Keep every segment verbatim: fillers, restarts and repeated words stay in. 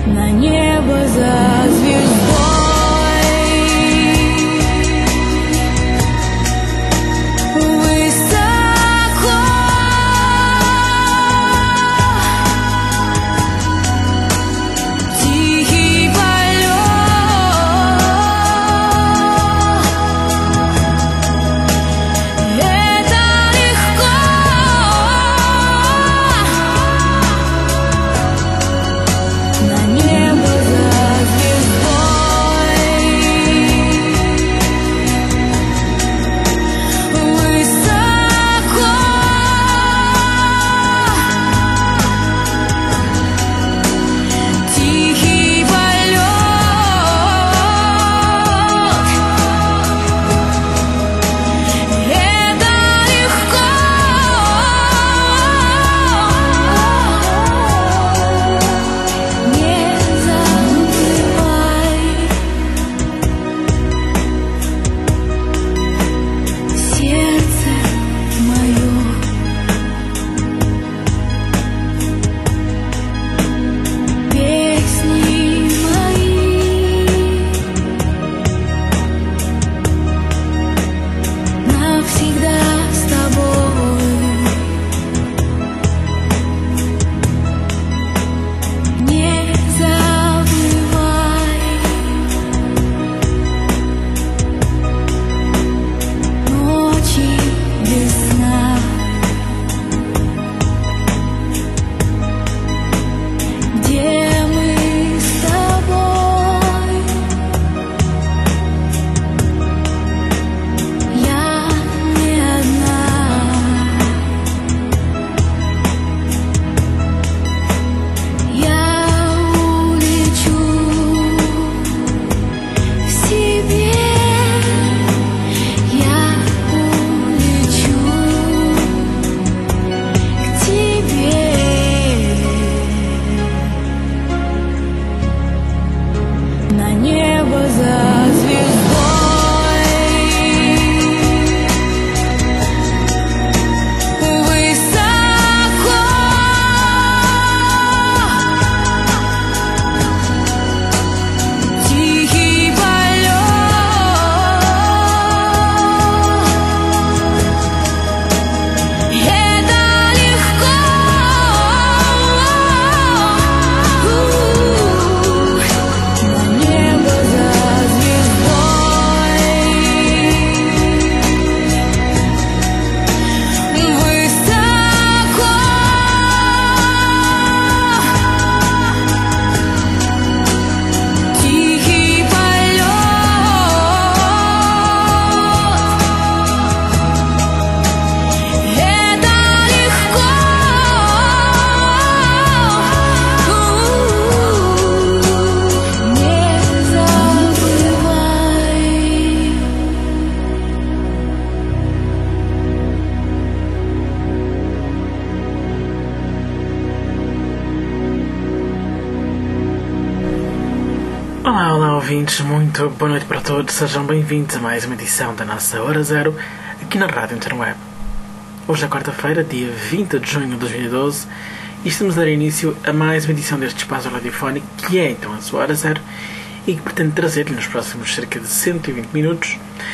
Olá, olá ouvintes, muito boa noite para todos, sejam bem-vindos a mais uma edição da nossa Hora Zero aqui na Rádio Interweb. Hoje é quarta-feira, dia vinte de junho de dois mil e doze, e estamos a dar início a mais uma edição deste espaço radiofónico que é então a sua Hora Zero e que pretende trazer-lhe nos próximos cerca de cento e vinte minutos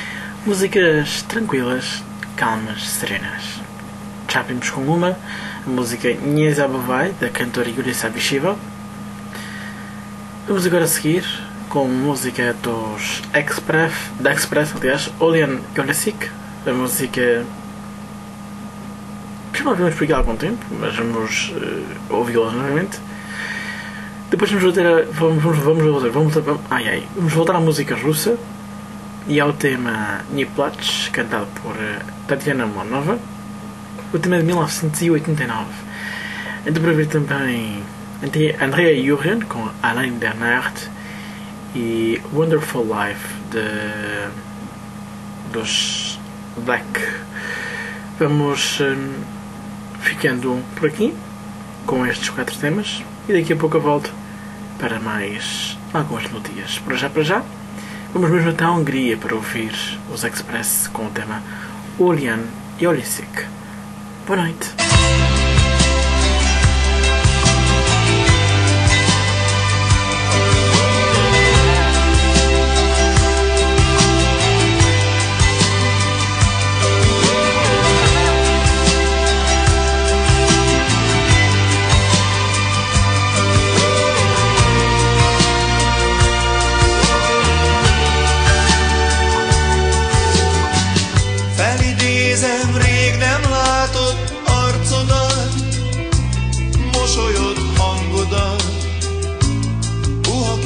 músicas tranquilas, calmas, serenas. Já vimos com uma, a música Nie Zabывай, da cantora Yulia Sabisheva. Vamos agora a seguir com música dos Express, da Express, aliás, Olian Jolesik, a música que não ouvimos por aqui há algum tempo, mas vamos uh, ouvi-la novamente. Depois vamos voltar a, vamos, vamos, vamos, voltar, vamos, vamos, ai, ai, vamos voltar à música russa e ao tema Nie Plach, cantado por uh, Tatiana Monova. O tema é de mil novecentos e oitenta e nove. Então para ver também Andrea Jurgen com Alain der Nacht e Wonderful Life de, dos Black. Vamos um, ficando por aqui com estes quatro temas e daqui a pouco eu volto para mais algumas melodias. Para já, para já, vamos mesmo até a Hungria para ouvir os Express com o tema Olian Jolesik. Boa noite.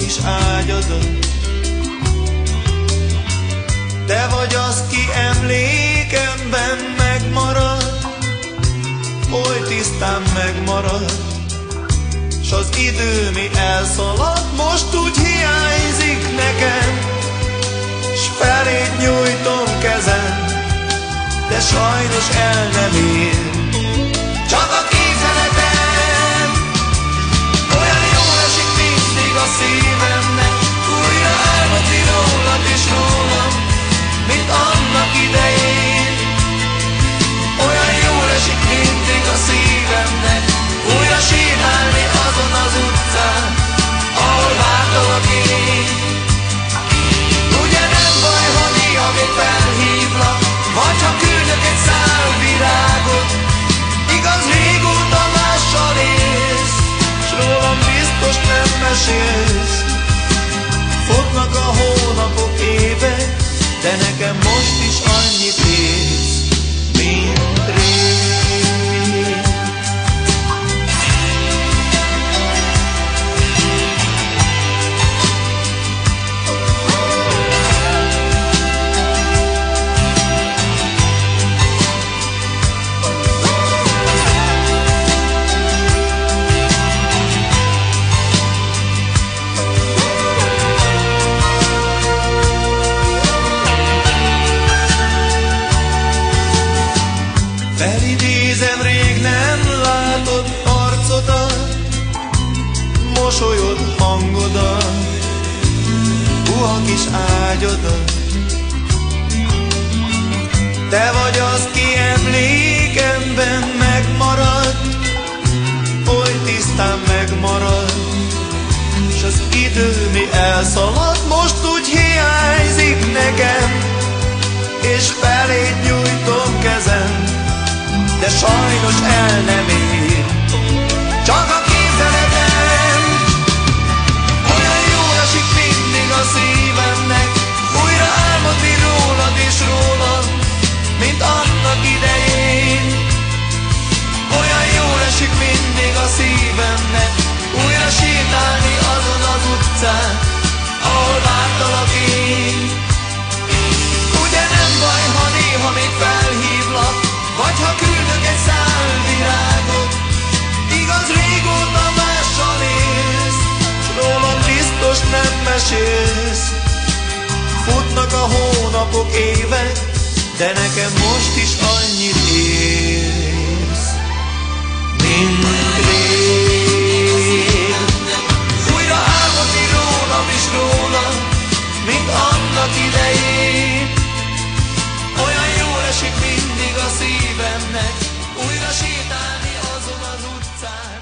kis ágyadat. Te vagy az, ki emlékemben megmarad, oly tisztán megmarad, s az idő mi elszalad, most úgy hiányzik nekem, s feléd nyújtom kezem, de sajnos el nem ér. Csak a képzeletem, olyan jól esik mindig a szívemnek, újra álmodni rólad és rólam, mint annak idején. Olyan jól esik mindig a szívemnek, újra sétálni azon az utcán, ahol vártalak én. Ugye nem baj, ha néha még felhívlak, vagy ha küldök egy szál virágot. Igaz, régóta mással élsz, s rólam biztos nem mesélsz. Futnak a hónapok, évek, de nekem most is annyit érsz, mint rég. Felidézem rég nem látott arcodat, mosolyod, hangodat, puha kis ágyadat. Te vagy az, ki emlékemben megmarad, oly tisztán megmarad, s az idő mi elszalad, most úgy hiányzik nekem, és feléd nyújtom kezem, de sajnos el nem ér. Csak a képzeletem, olyan jól esik mindig a szívemnek, újra álmodni rólad és rólam, mint annak idején. Olyan jól esik mindig a szívemnek, újra sétálni azon az utcán, ahol vártalak én. Ugye nem baj, ha néha még felhívlak, vagy ha küldök egy szál virágot. Igaz, régóta mással élsz, s rólam biztos nem mesélsz. Futnak a hónapok, évek, de nekem most is annyit érsz, mint rég. Újra álmodni rólam is rólam, mint annak idején. Olyan jól esik mindig a szívemnek, újra sétálni azon az utcán.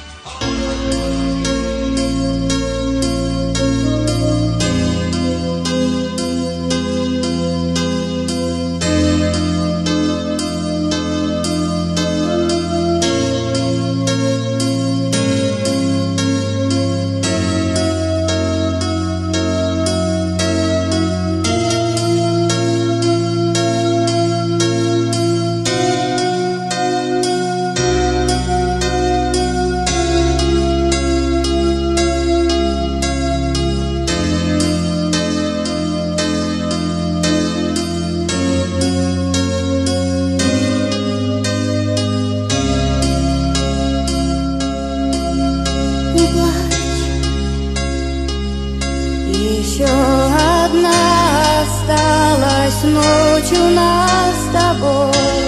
Ночь у нас с тобой.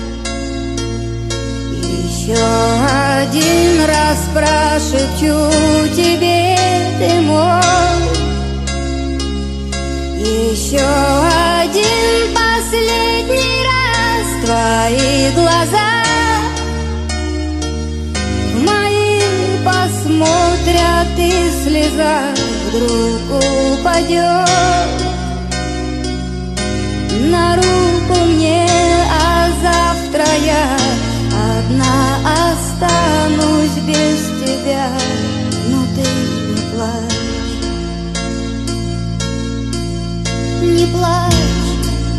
Еще один раз прошепчу тебе, ты мой. Еще один последний раз твои глаза в мои посмотрят, и слеза вдруг упадет на руку мне, а завтра я одна останусь без тебя. Но ты не плачь, не плачь.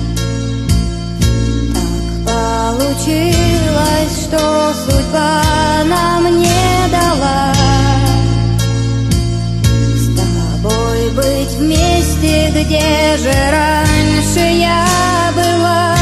Так получилось, что судьба нам не дала с тобой где же раньше я была?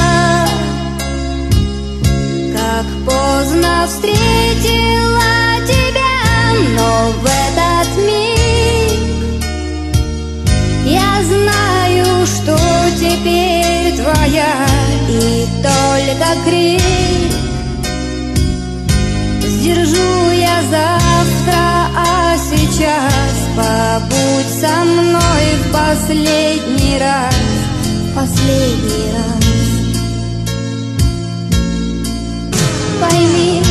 Как поздно встретила тебя, но в этот миг я знаю, что теперь твоя, и только крик сдержу я завтра, а сейчас побудь со мной в последний раз, в последний раз. Пойми,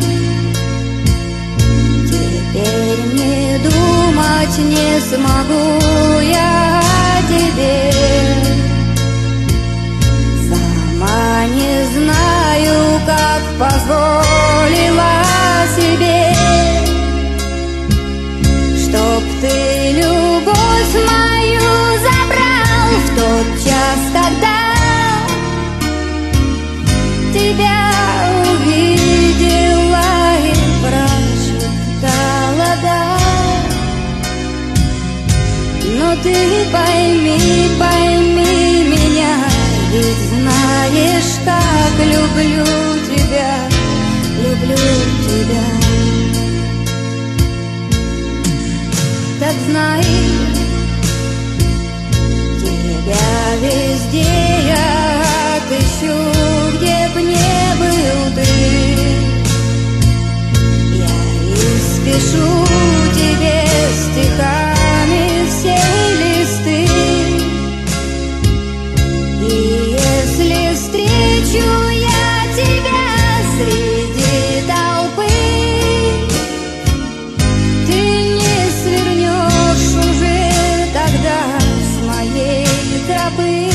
теперь не думать не смогу я о тебе. Сама не знаю, как позволила себе, чтоб ты любовь мою забрал в тот час, когда тебя увидела и прошептала да. Но ты пойми, пойми меня, ведь знаешь, как люблю тебя, люблю тебя. Так знай, тебя везде я отыщу, где б не был ты. Я испишу тебе стихами все листы, и если встречу я тебя среди толпы, ты не свернешь уже тогда с моей тропы.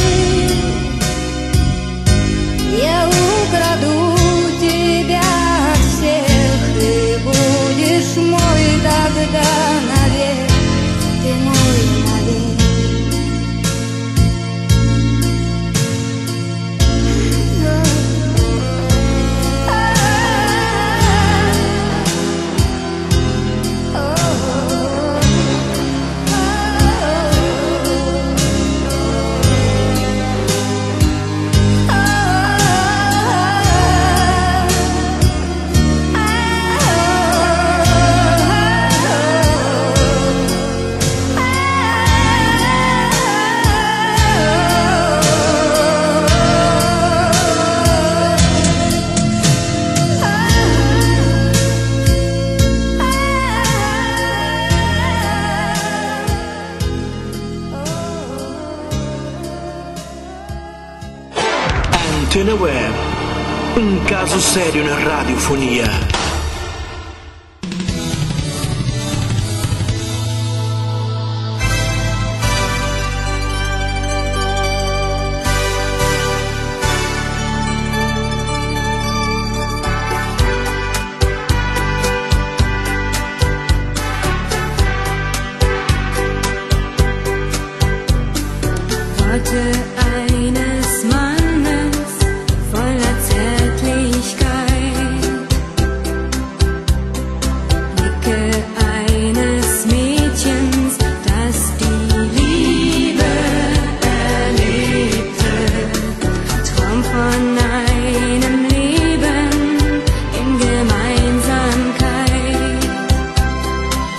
Я украду тебя от всех, ты будешь мой тогда навек, ты мой навек. Antena Web, un caso serio in radiofonia. Eines Mannes voller Zärtlichkeit, Blicke eines Mädchens, das die Liebe erlebte, Traum von einem Leben in Gemeinsamkeit,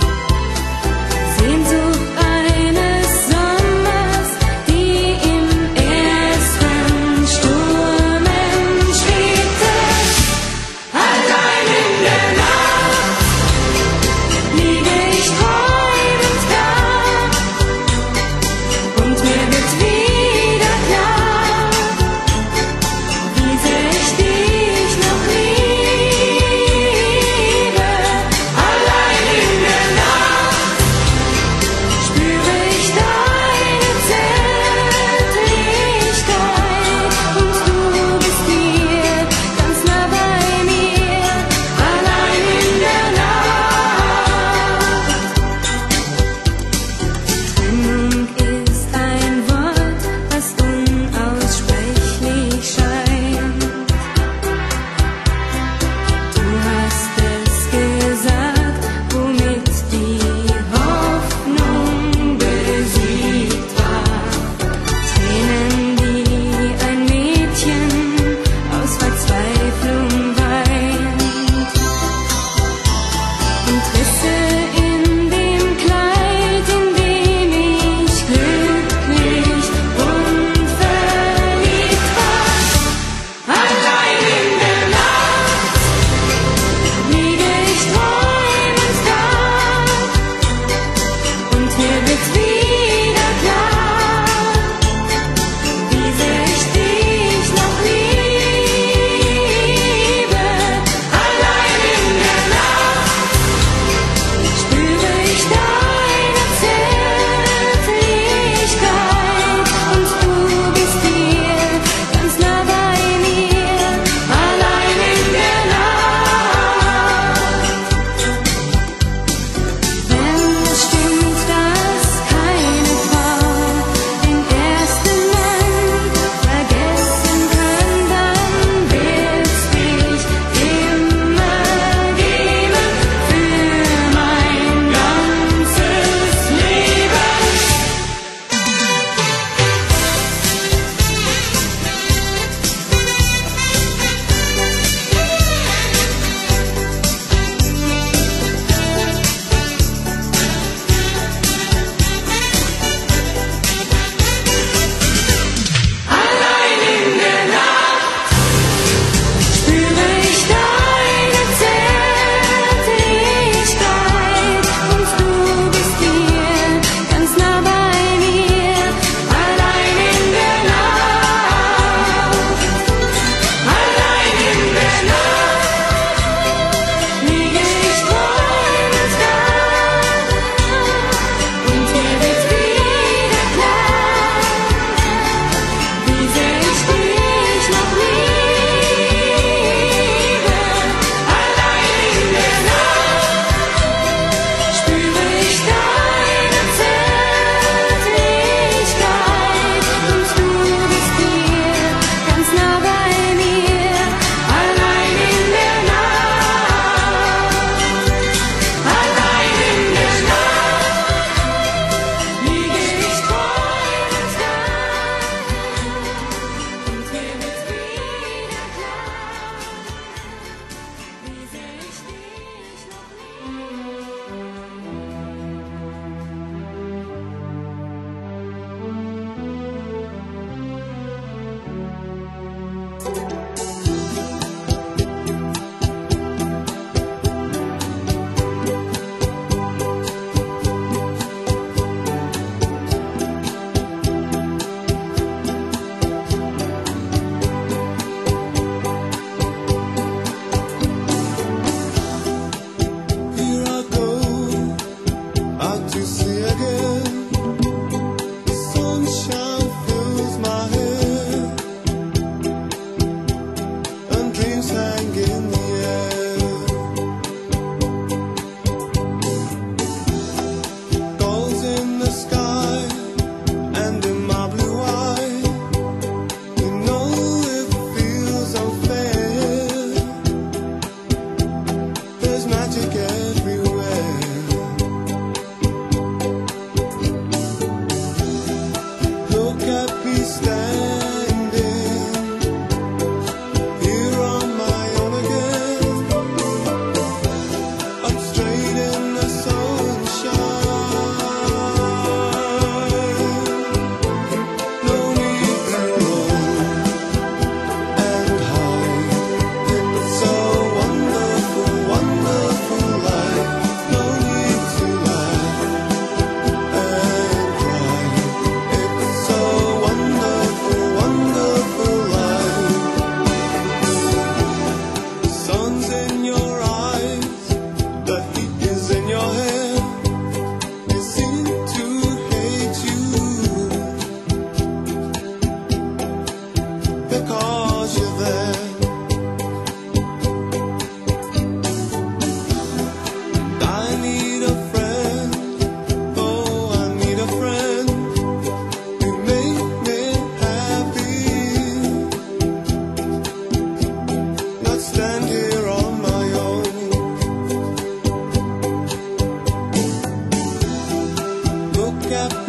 Sehnsucht eines Sommers, die im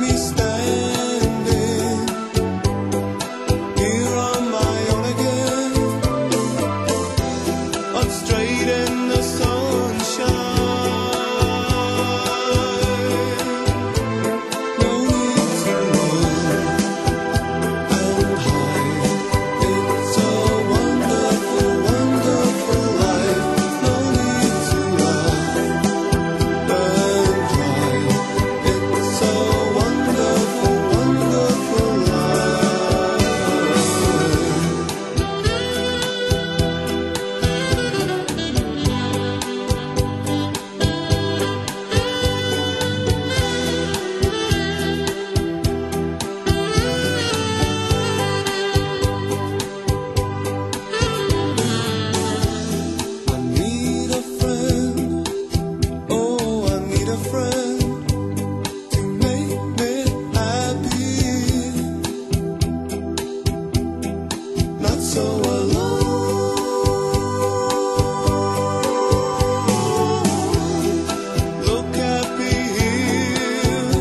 me standing here on my own again, up straight in the sunshine. No need to run and hide. It's a wonderful, wonderful life. No need to laugh and cry. It's a wonderful, wonderful life. I need a friend, oh, I need a friend to make me happy, not so alone. Look at me here,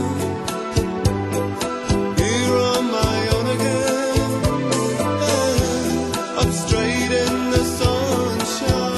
here on my own again, up straight in the sunshine.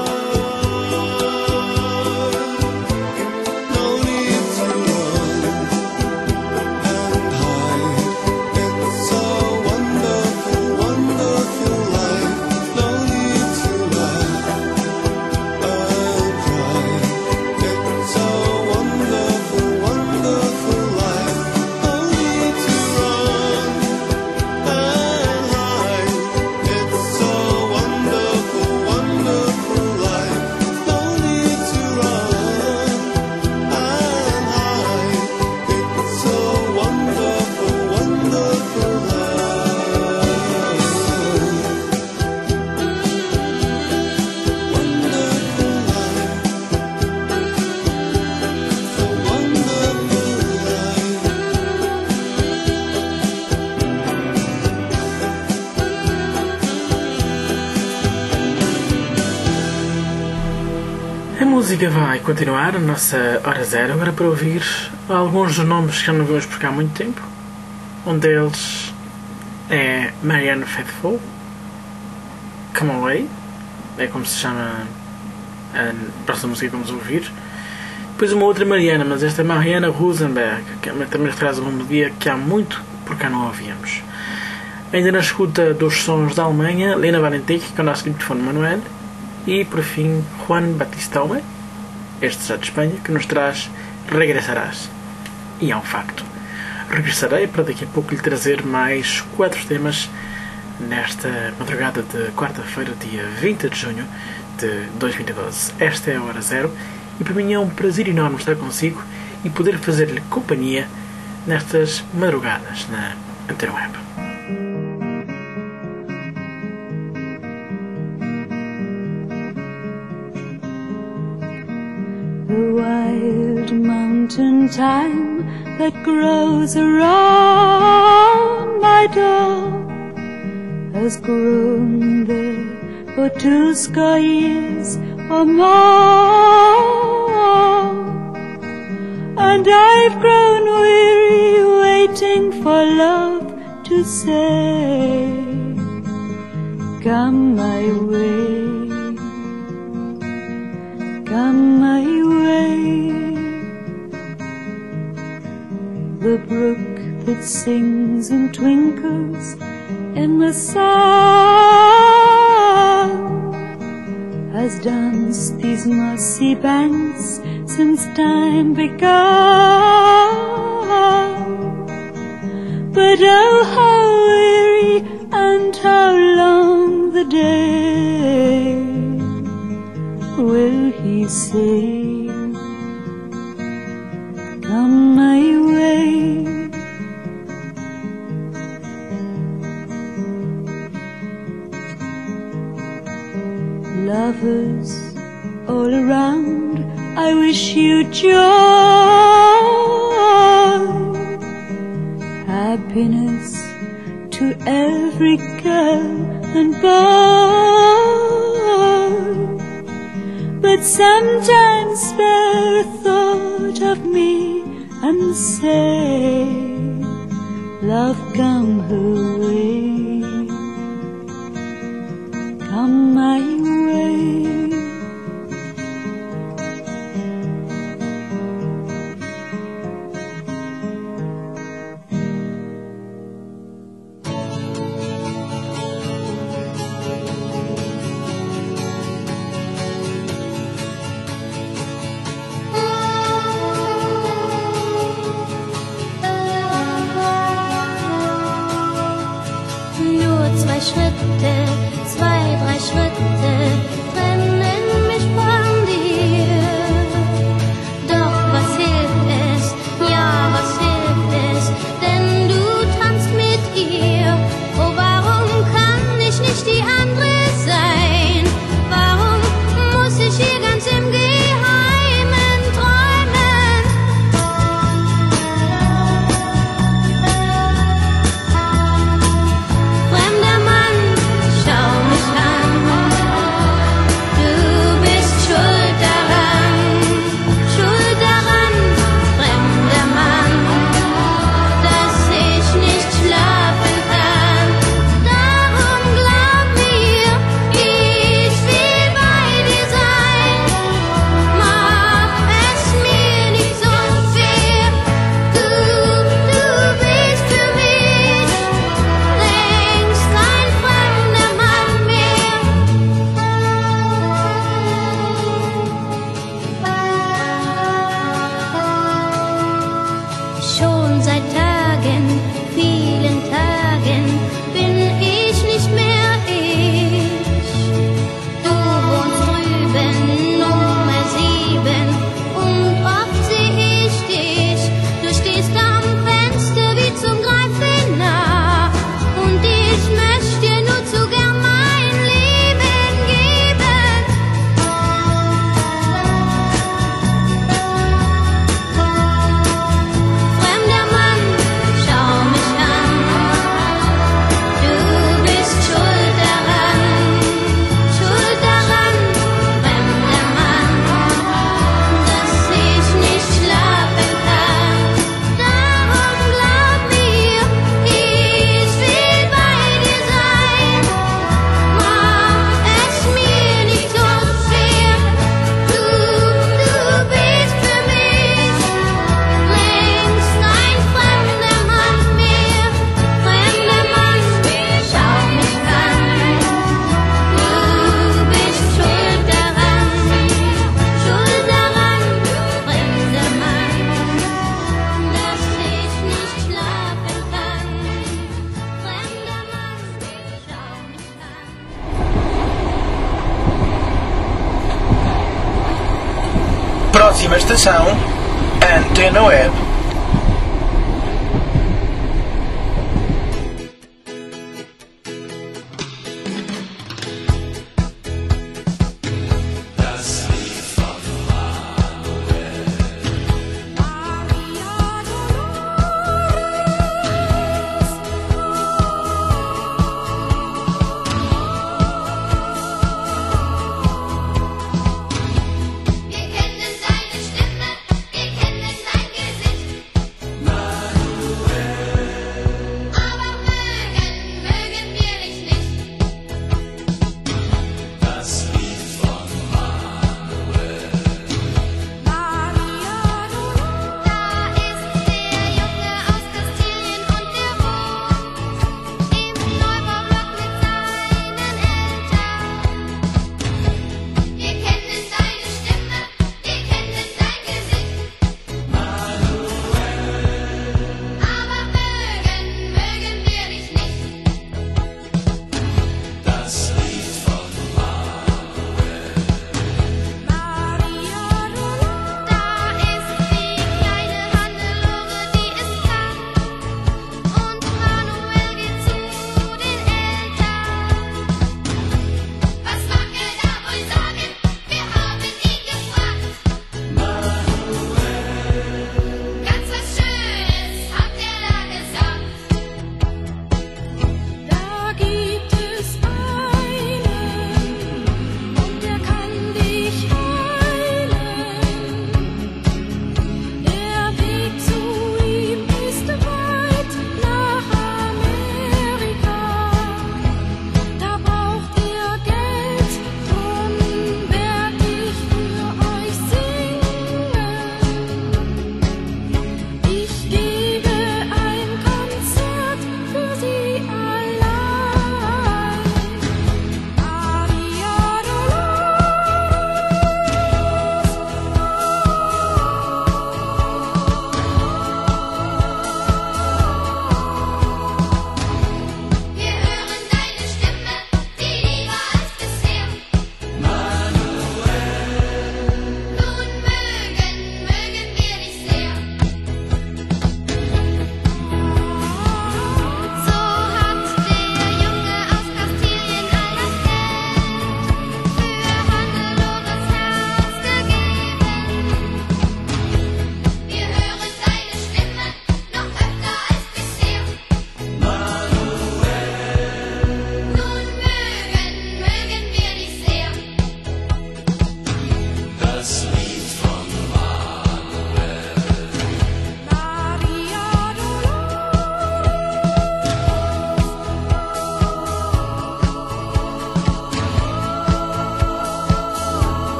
No need to run and hide. It's a wonderful, wonderful life. No need to laugh and cry. It's a wonderful, wonderful life. No need to run and hide. It's a wonderful, wonderful life. No need to run and hide. It's a wonderful, wonderful life. Wonderful life. It's a wonderful life. A música vai continuar a nossa hora zero agora para ouvir alguns dos nomes que já não vimos por cá há muito tempo. Um deles é Marianne Faithfull, Come Away, é como se chama a próxima música que vamos ouvir. Depois uma outra Mariana, mas esta é Mariana Rosenberg, que também traz uma melodia que há muito por cá não ouvíamos. Ainda na escuta dos sons da Alemanha, Lena Valentin, com o nosso telefone Manuel. E por fim, Juan Batista Alba, este já de Espanha, que nos traz Regressarás. E é um facto. Regressarei para daqui a pouco lhe trazer mais quatro temas nesta madrugada de quarta-feira, dia vinte de junho de dois mil e doze. Esta é a Hora Zero e para mim é um prazer enorme estar consigo e poder fazer-lhe companhia nestas madrugadas na Antena Web. The wild mountain thyme that grows around my door has grown there for two score years or more, and I've grown weary waiting for love to say, come my way. Come my way. The brook that sings and twinkles in the sun has danced these mossy banks since time begun. But oh, how weary and how long the day. Will he say, come my way? Lovers all around, I wish you joy, happiness to every girl and boy. But sometimes spare a thought of me and say, love come her way, come my way. Zwei Schritte, zwei, drei Schritte trennen mich von dir. Doch was hilft es, ja was hilft es, denn du tanzt mit ihr. Oh, warum kann ich nicht die andere sein? Warum muss ich hier ganz im Geheimen träumen? Fremder Mann, schau mich an, du bist schuld daran, schuld daran, fremder Mann, dass ich nicht schlafen kann. Darum glaub mir, ich will bei dir sein. Mach es mir nicht so schwer, du, du bist für mich längst kein fremder Mann mehr. Schon seit Tagen, vielen Tagen bin ich nicht mehr ich. Du wohnst drüben, Nummer sieben, und oft seh ich dich. Du stehst am Fenster wie zum Greifen nah, und ich möchte dir nur zu gern mein Leben geben. Fremder Mann, schau mich an, du bist schuld daran, schuld daran, fremder Mann, dass ich nicht schlafen kann. Darum glaub mir, ich will bei dir sein. Mach es mir nicht so schwer, du, du bist für mich längst kein fremder Mann mehr. Fremder Mann, schau mich an, du bist schuld daran, schuld daran, fremder Mann, dass ich nicht schlafen kann. Fremder Mann, schau mich an. Próxima estação, Antena Web. Wir kennen seine Stimme, wir kennen sein Gesicht.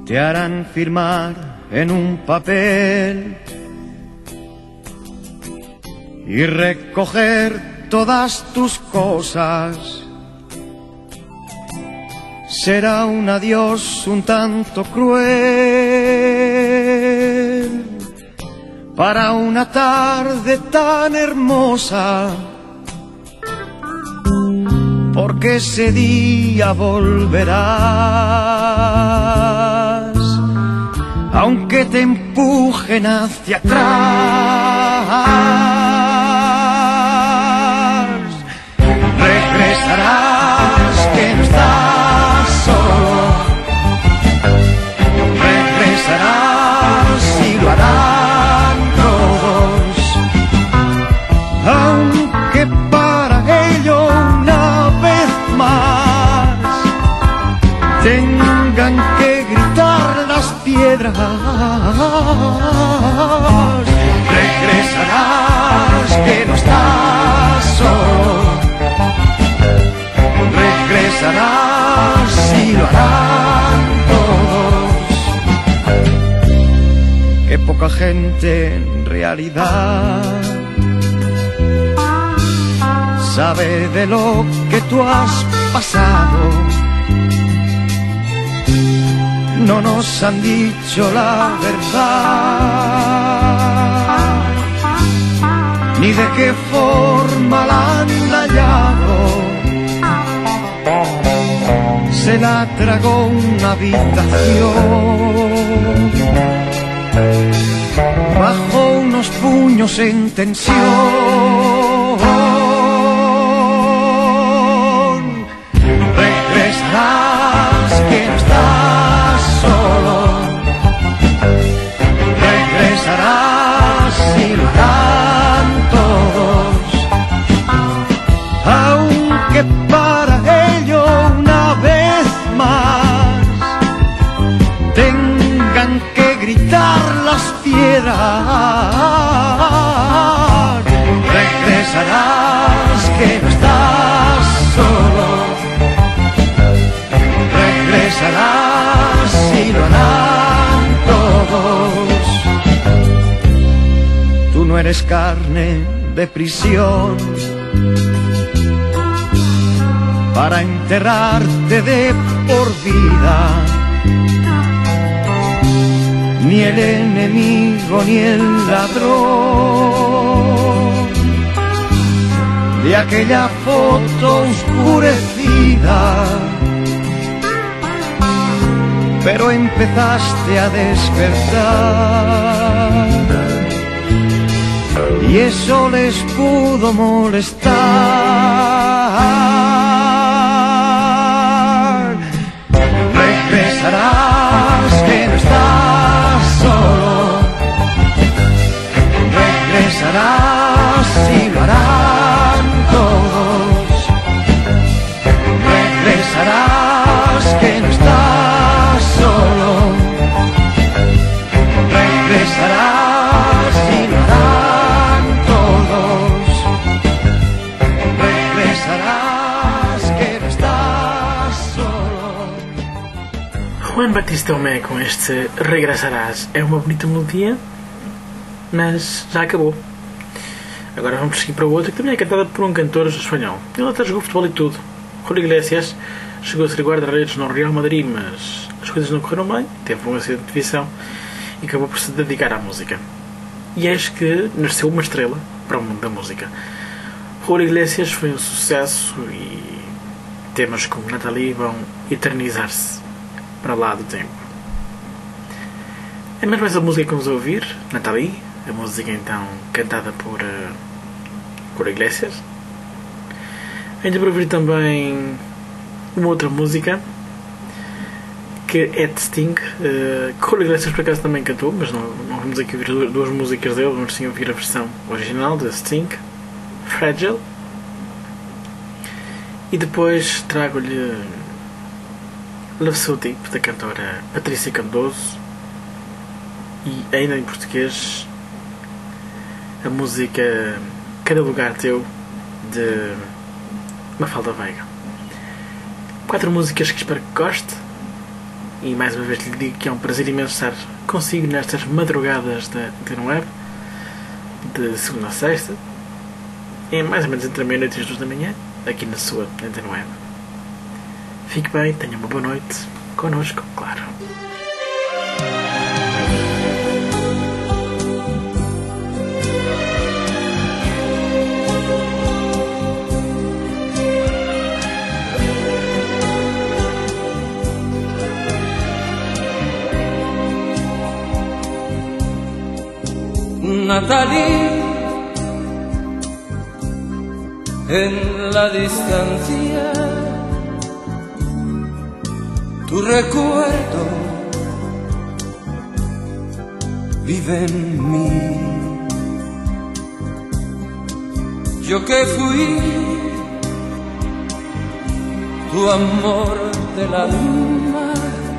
te harán firmar en un papel y recoger todas tus cosas. Será un adiós un tanto cruel para una tarde tan hermosa, porque ese día volverás, aunque te empujen hacia atrás. Regresarás, que no estás solo. Regresarás y lo harán todos, aunque para ello una vez más tengan que gritar las piedras. Regresarás, que no estás solo. Regresarás y lo harán todos. Qué poca gente en realidad sabe de lo que tú has pasado. No nos han dicho la verdad, ni de qué forma la han hallado. Se la tragó una habitación bajo unos puños en tensión. Regresarás, que no estás solo. Regresarás y lo harán todos, aunque para ello una vez más tengan que gritar las piedras. Regresarás, que no estás solo. Regresarás y lo harán todos. Tú no eres carne de prisión para enterrarte de por vida, ni el enemigo ni el ladrón de aquella foto oscurecida. Pero empezaste a despertar y eso les pudo molestar. Regresarás, que no estás solo. Regresarás y lo harán todos. Regresarás, que no estás solo. Regresarás y lo harán todos. Regresarás, que no estás solo. Juan Batista Tomé com este Regressarás. É uma bonita melodia, mas já acabou. Agora vamos seguir para o outro, que também é cantada por um cantor espanhol. Ele até jogou futebol e tudo. Julio Iglesias chegou a ser guarda-redes no Real Madrid, mas as coisas não correram bem, teve um acidente de visão e acabou por se dedicar à música. E eis que nasceu uma estrela para o mundo da música. Julio Iglesias foi um sucesso e temas como Nathalie vão eternizar-se para lá do tempo. É mesmo essa música que vamos ouvir, Nathalie, a música então cantada por uh, Julio Iglesias. Ainda para ouvir também uma outra música que é de Sting, uh, que Julio Iglesias por acaso também cantou, mas não, não vamos aqui ouvir duas, duas músicas dele, vamos sim ouvir a versão original de Sting, Fragile, e depois trago-lhe Love So Deep, da cantora Patrícia Cardoso, e ainda em português a música Cada Lugar Teu, de Mafalda Veiga. Quatro músicas que espero que goste E mais uma vez lhe digo que é um prazer imenso estar consigo nestas madrugadas da Antena Web, de segunda a sexta, e mais ou menos entre a meia-noite e as duas da manhã, aqui na sua Antena Web. Fique bem, tenha uma boa noite, connosco, claro. Natalie, en la distancia, tu recuerdo vive en mí. Yo que fui tu amor del alma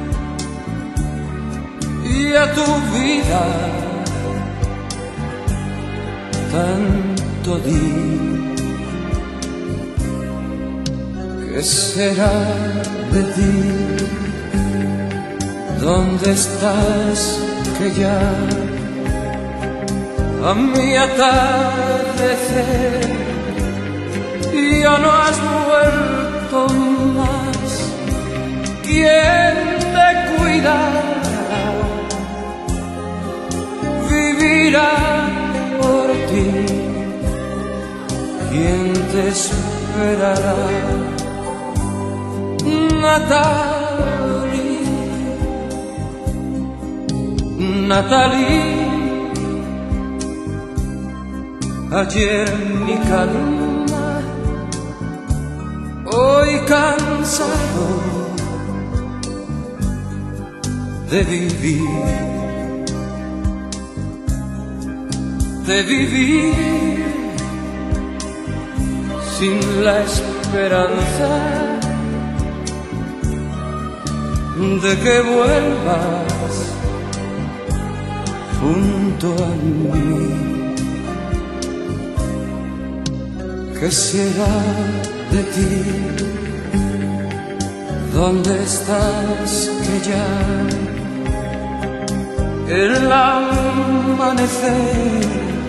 y a tu vida tanto di. ¿Qué será de ti? ¿Dónde estás? Que ya a mi atardecer ya no has vuelto más. ¿Quién te cuidará? Vivirá por ti. ¿Quién te esperará? Natalie, Natalie, ayer mi calma, hoy cansado de vivir, de vivir sin la esperanza de que vuelvas junto a mí. ¿Qué será de ti? ¿Dónde estás? Que ya el amanecer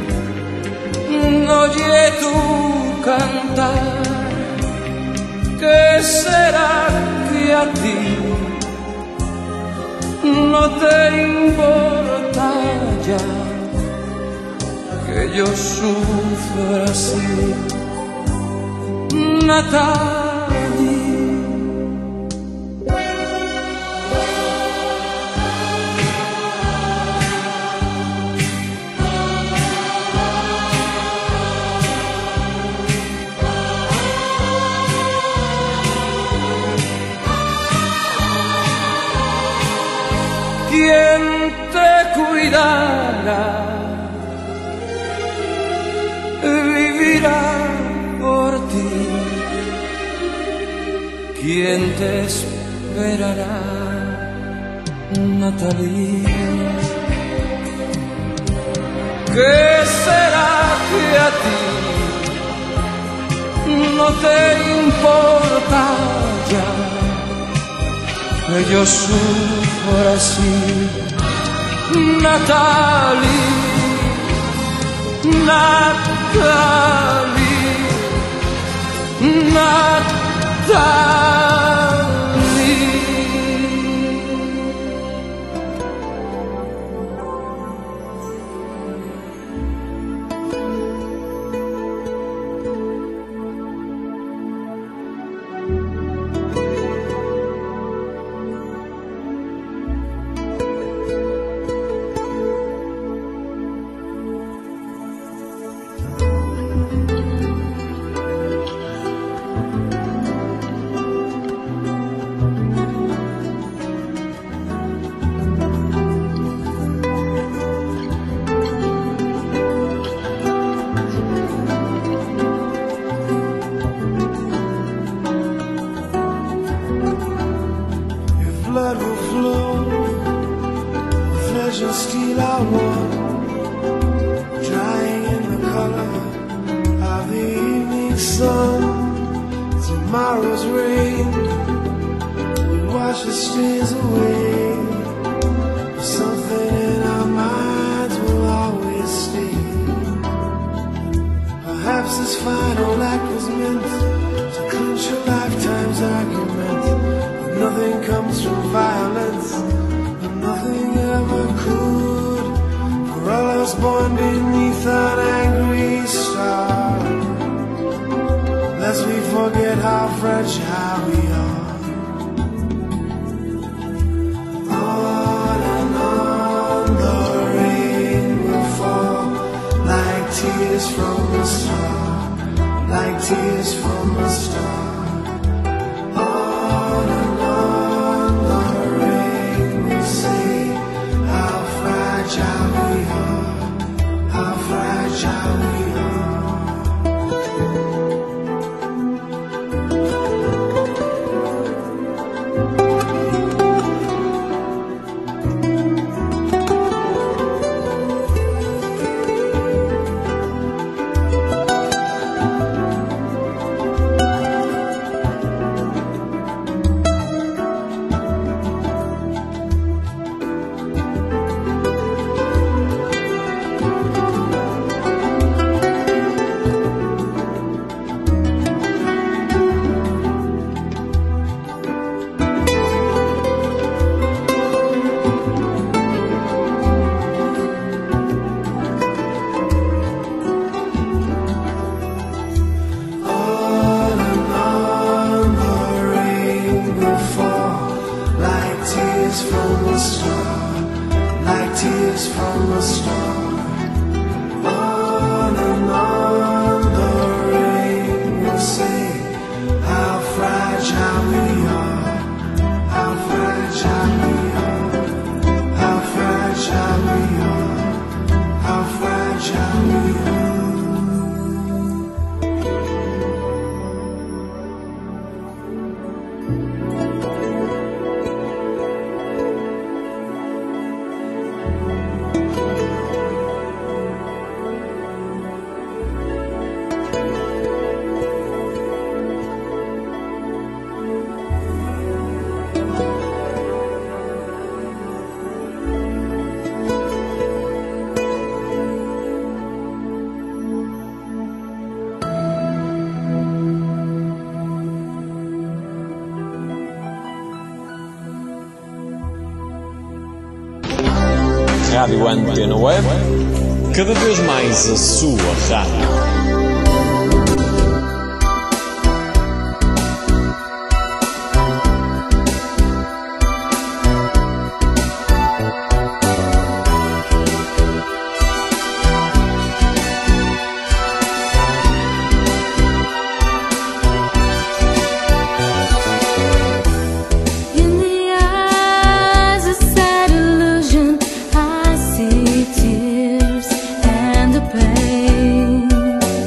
no oye tu cantar. ¿Qué será que a ti no te importa ya que yo sufra así? Natalie, ¿quién te cuidará? Vivirá por ti. ¿Quién te esperará? Natalie. ¿Qué será que a ti no te importa ya que yo sufro así? Natalie, Natalie, Natalie. Blood will flow, flesh and steel are one, drying in the color of the evening sun. Tomorrow's rain will wipe wash the stains away. Something in our minds will always stay. Perhaps this final act was meant to clinch a lifetime's argument. But nothing comes from violence, and nothing ever could. For all of us born beneath an angry star, lest we forget how fragile we are. On and on the rain will fall, like tears from a star, like tears from a star. On and on the rain will say how fragile we are, how fragile we are. Rádio Antena Web, cada vez mais a sua rádio. Tears and the pain.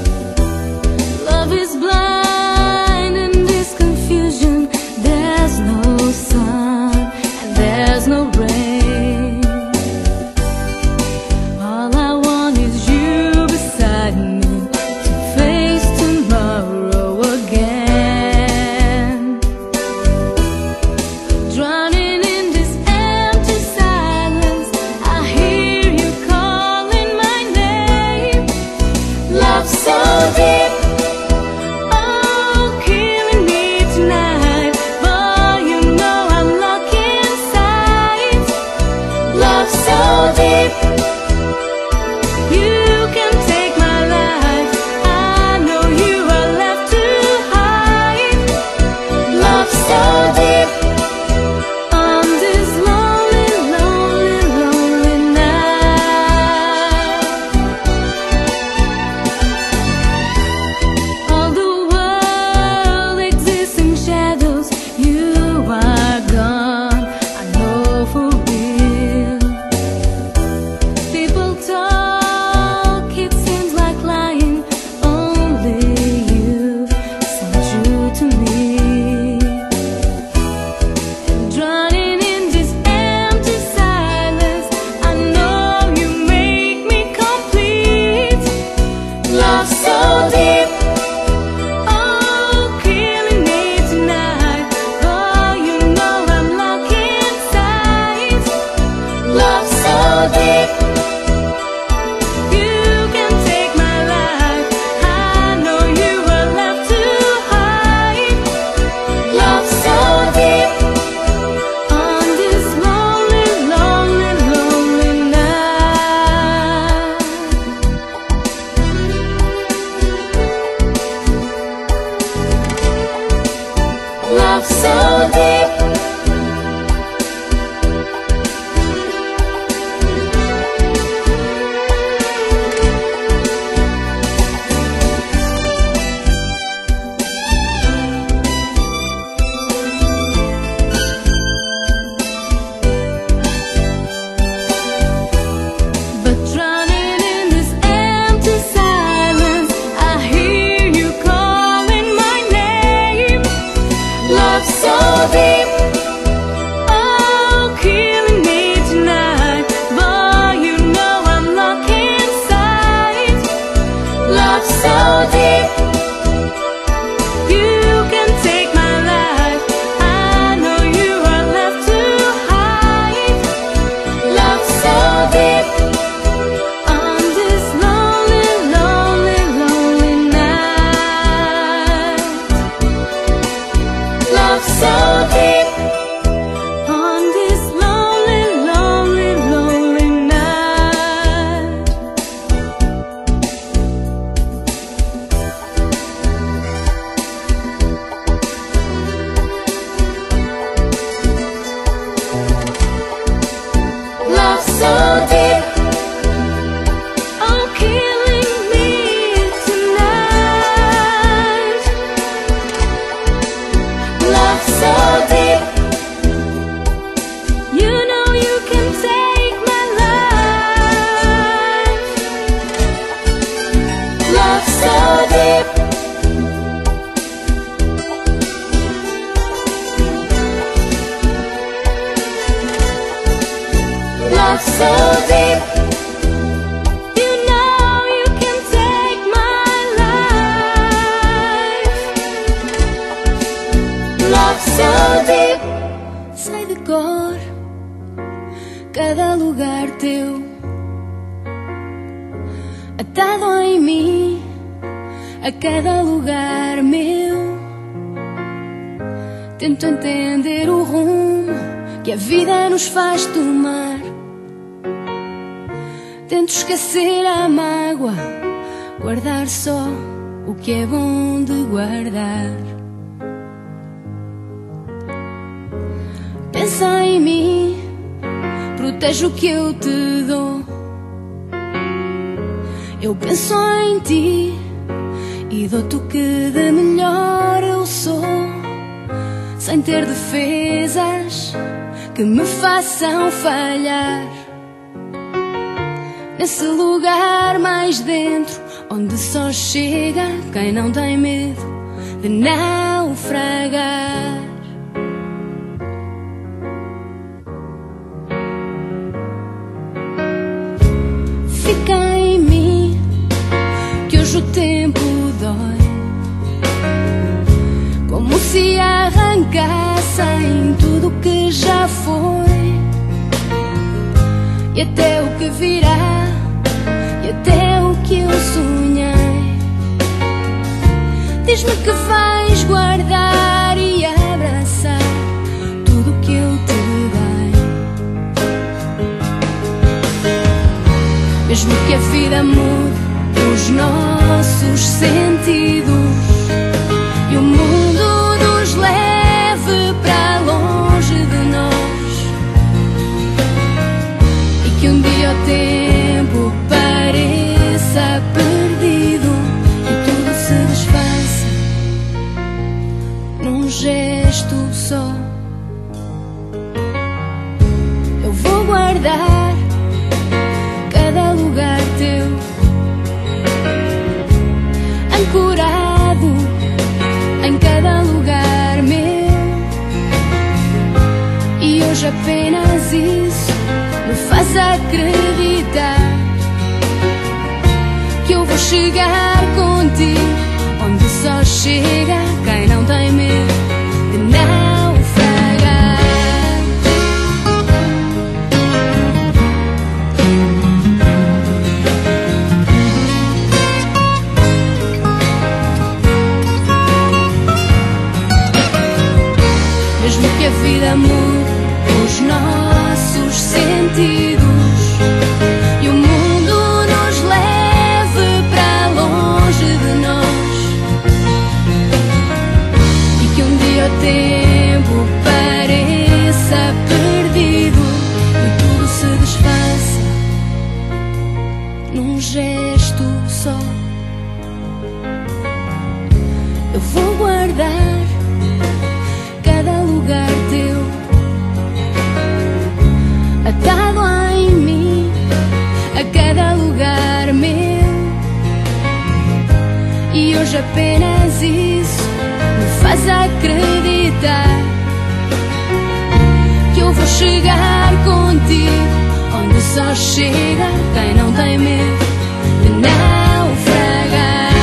Love so deep. You can take my life. I know you are left to hide. Love so deep. On this lonely, lonely, lonely night. Love so deep. On this lonely, lonely, lonely night. Love so deep. Oh, killing me tonight. Love so deep. You know you can take my life. Love so deep. Love so deep. You know you can take my life. Love so deep. Sei de cor cada lugar teu, atado em mim a cada lugar meu. Tento entender o rumo que a vida nos faz tomar. Tento esquecer a mágoa, guardar só o que é bom de guardar. Pensa em mim, protege o que eu te dou. Eu penso em ti e dou-te o que de melhor eu sou, sem ter defesas que me façam falhar. Nesse lugar mais dentro, onde só chega quem não tem medo de naufragar. Fica em mim, que hoje o tempo dói, como se arrancassem tudo que já foi, e até o que virá, e até o que eu sonhei. Diz-me que vais guardar e abraçar tudo o que eu te dei. Mesmo que a vida mude os nossos sentidos e o mundo nos leve para longe de nós, e que um dia o tempo pareça perdido e tudo se desfaça num gesto só, eu vou guardar cada lugar teu, ancorado em cada lugar meu. E hoje apenas isso me faz acreditar que eu vou chegar contigo, onde só chega quem não tem medo de naufragar. Mesmo que a vida mude os nossos sentidos e o mundo nos leve para longe de nós, e que um dia o tempo pareça perdido e tudo se desfaça num gesto só, eu vou guardar cada lugar teu, atado em mim a cada lugar meu. E hoje apenas isso me faz acreditar que eu vou chegar contigo, onde só chega quem não tem medo de naufragar.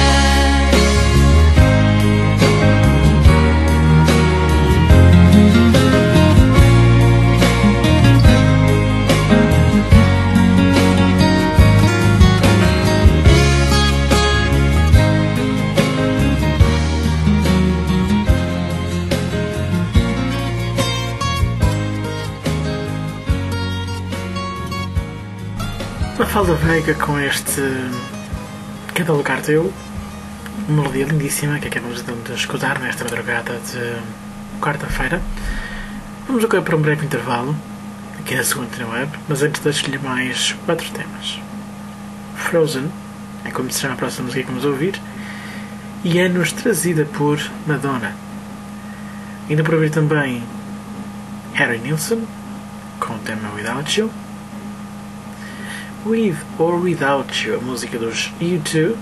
Mafalda Veiga com este Cada Lugar Teu, uma melodia lindíssima que acabamos então de escutar nesta madrugada de quarta-feira. Vamos agora para um breve intervalo aqui na segunda na web, mas antes deixo-lhe mais quatro temas. Frozen é como se chama a próxima música que vamos ouvir, e é-nos trazida por Madonna. Ainda por ouvir também Harry Nilsson com o tema Without You, With or Without You, a música dos U dois,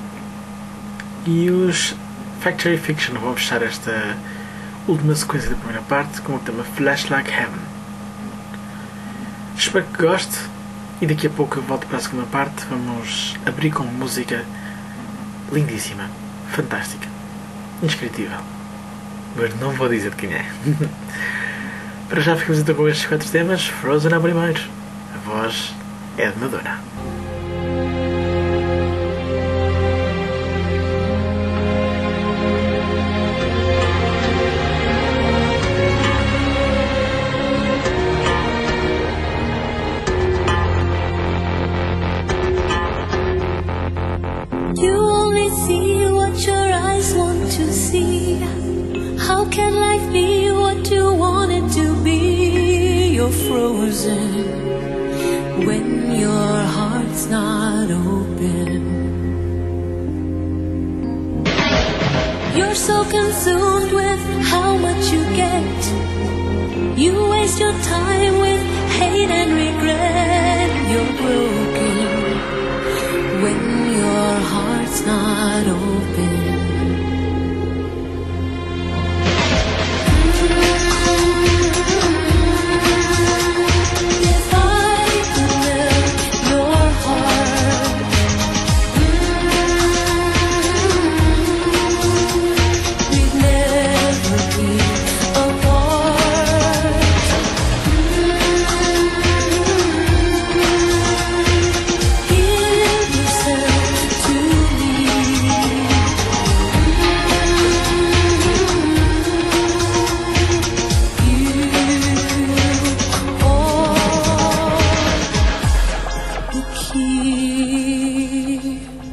e os Factory Fiction vão fechar esta última sequência da primeira parte com o tema Flash Like Heaven. Espero que goste e daqui a pouco eu volto para a segunda parte. Vamos abrir com música lindíssima, fantástica, indescritível, mas não vou dizer de quem é. Para já ficamos então com estes quatro temas. Frozen a primeiro, a voz é de Madonna. You only see what your eyes want to see. How can life be what you want it to be? You're frozen when your heart's not open. You're so consumed with how much you get. You waste your time with hate and regret. You're broken when your heart's not open. If I could melt your heart, we'd never be apart. Give yourself to me. You are the key.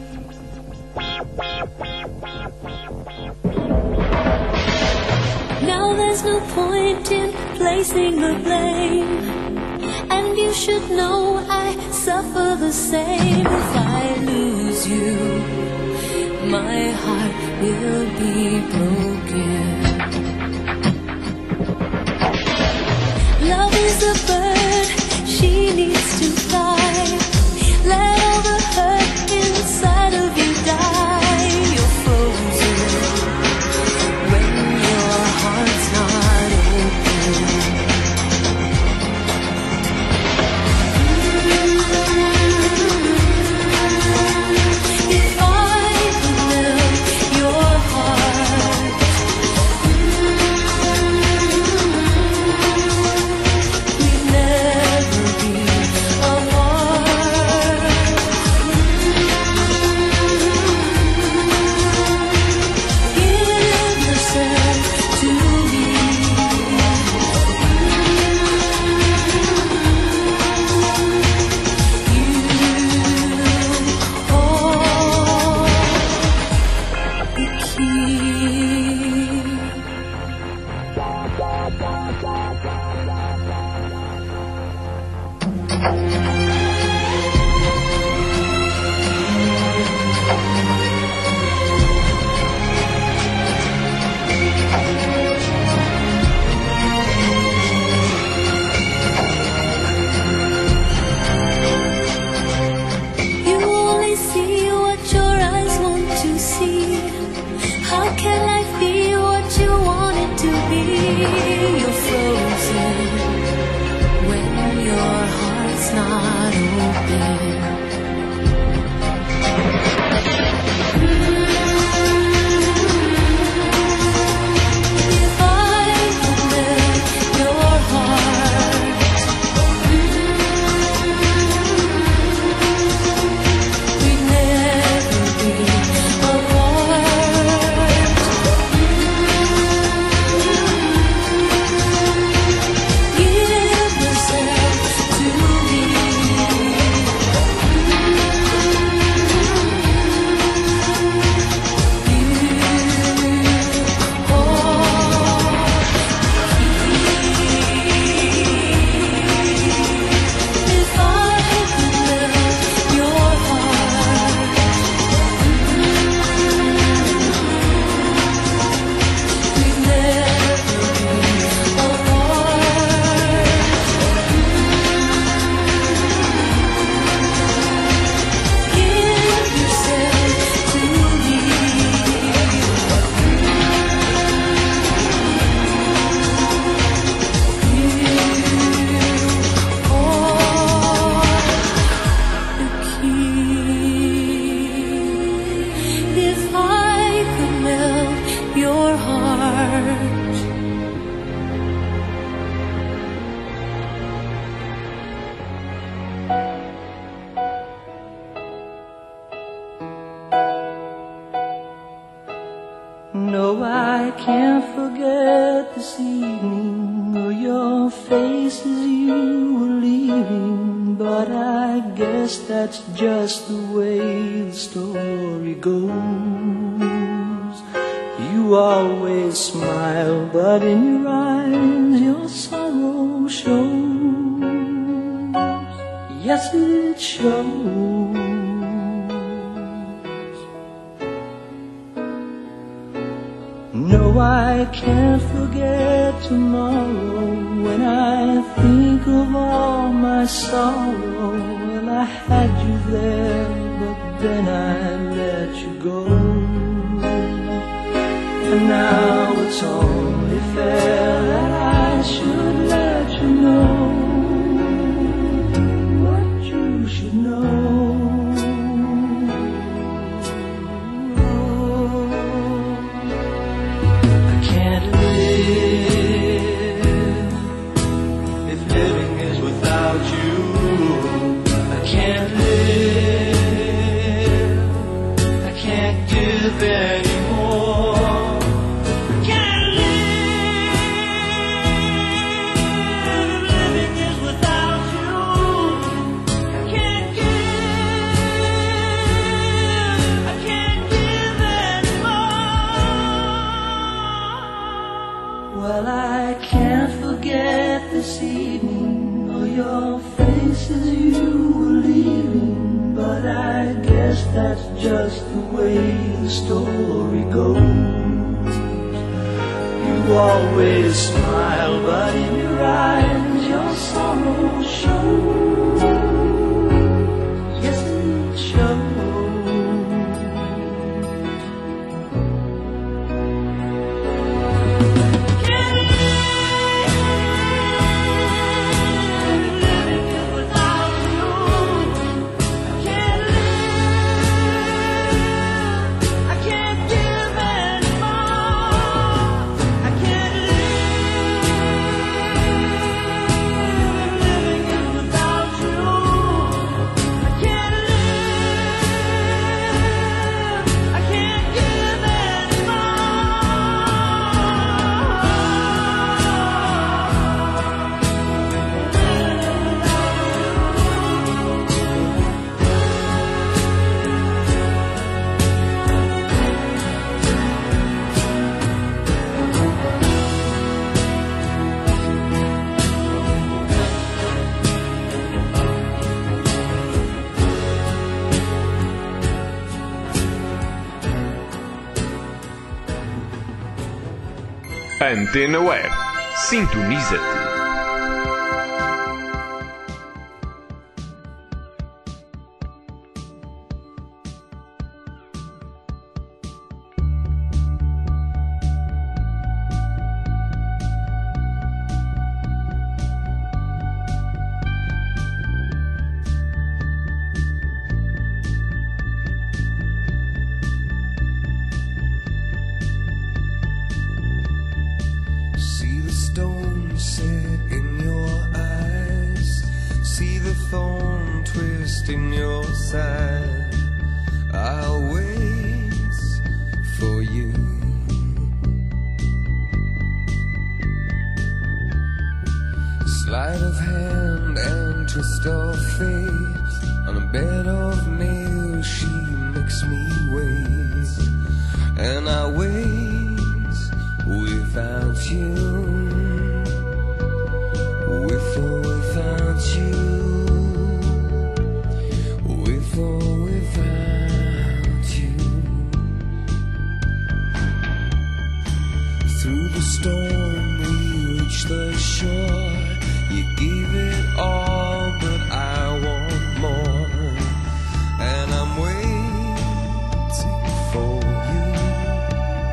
Now there's no point in placing the blame, and you should know I suffer the same. If I lose you, my heart will be broken. Love is a bird, she needs to fly. Let all the hurt inside of you die. You're frozen when your heart's not open. If I could melt your heart, No, I can't forget this evening or your face as you were leaving, but I guess that's just the way the story goes. You always smile, but in your eyes your sorrow shows. Yes, it shows. No, I can't forget tomorrow when I think of all my sorrow. Well, I had you there, but then I let you go. And now it's only fair that I should let you know what you should know. I can't live if living is without you. I can't live, I can't give anymore. Well, I can't forget this evening or your face as you were leaving, but I guess that's just the way the story goes. You always smile, but in your eyes your sorrow shows. Yes, it shows. Antena Web. Sintoniza-te. Sleight of hand and twist of fate. On a bed of nails she makes me wait. And I wait without you, with or without you, with or without you. Through the storm we reach the shore. You gave it all, but I want more. And I'm waiting for you.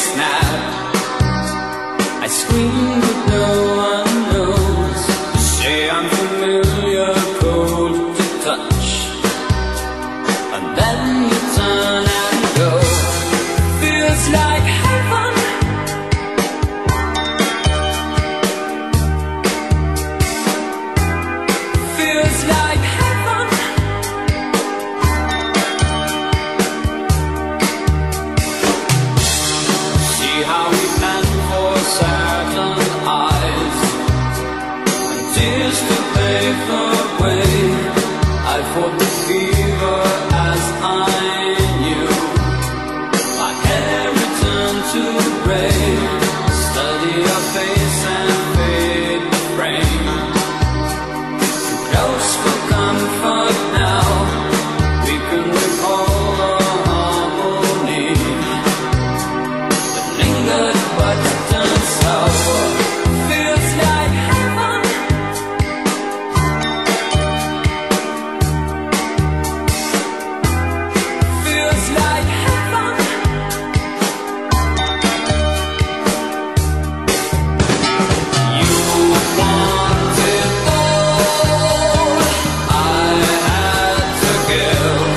snap. I scream but no one knows. Say I'm familiar, cold to touch, and then you turn and go. Feels like heaven. Feels like heaven. See how we plan for certain eyes, and tears to pave the way. I fought the fever as I knew. My hair returned to gray. Study your face and fade the frame. Close for comfort now. We can recall the harmony that lingered but turned sour. Feels like heaven. Feels like heaven. You want it all. I had to give.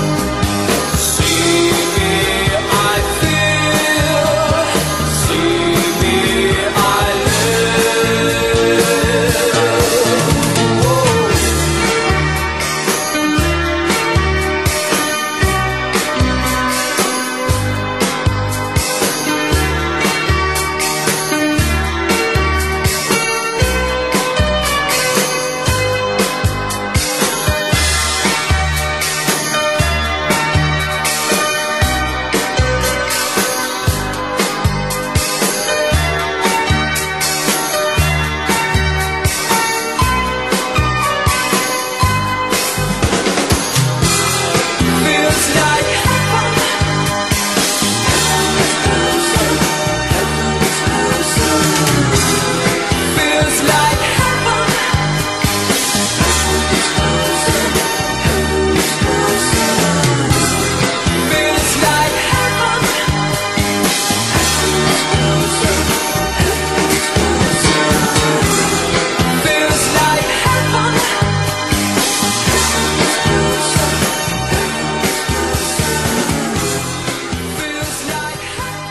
See me, I feel. See me, I live. Feels like heaven. Feels like heaven. Feels like heaven. Feels like heaven. Feels like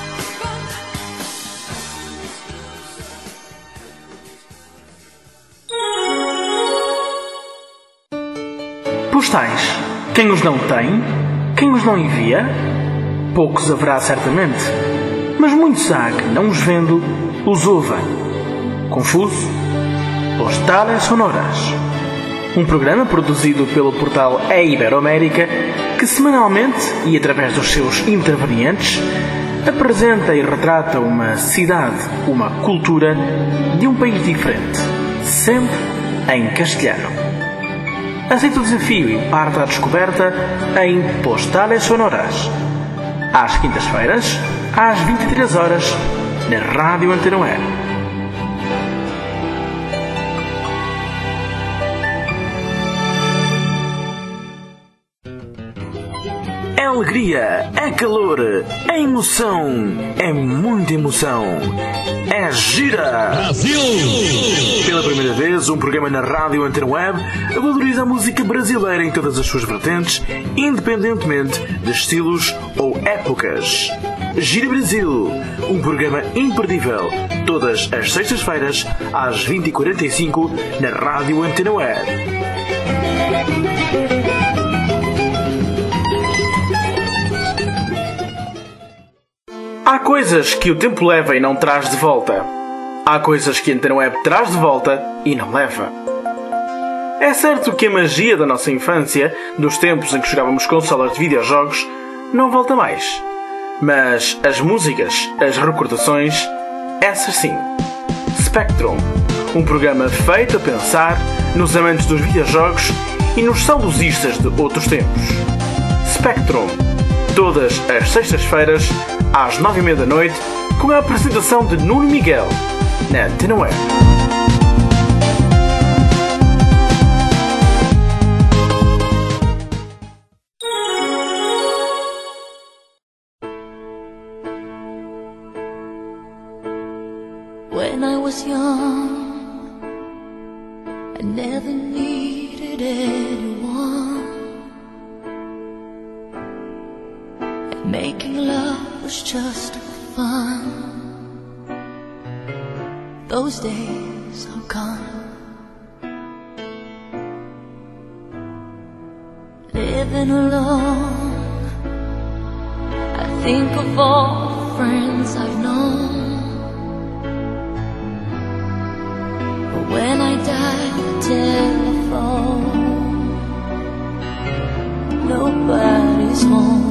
Postais. Quem os não tem? Quem os não envia? Poucos haverá certamente, mas muitos há que, não os vendo, os ouvem. Confuso? Postales Sonoras. Um programa produzido pelo portal A Iberoamérica que semanalmente, e através dos seus intervenientes, apresenta e retrata uma cidade, uma cultura de um país diferente, sempre em castelhano. Aceita o desafio e parte à descoberta em Postales Sonoras. Às quintas-feiras, às vinte e três horas, na Rádio Antena Web. É alegria, é calor, é emoção, é muita emoção. É Gira Brasil! Pela primeira vez, um programa na Rádio Antena Web valoriza a música brasileira em todas as suas vertentes, independentemente de estilos ou épocas. Gira Brasil, um programa imperdível, todas as sextas-feiras, às vinte e quarenta e cinco, na Rádio Antena Web. Há coisas que o tempo leva e não traz de volta. Há coisas que a Antena Web traz de volta e não leva. É certo que a magia da nossa infância, dos tempos em que jogávamos consolas de videojogos, não volta mais. Mas as músicas, as recordações, essas sim. Spectrum, um programa feito a pensar nos amantes dos videojogos e nos saudosistas de outros tempos. Spectrum, todas as sextas-feiras, às nove e meia da noite, com a apresentação de Nuno Miguel, na Antena Web. When I was young, I never needed anyone, and making love was just for fun. Those days are gone. Living alone, I think of all the friends I've known. But when I dial the telephone, nobody's home.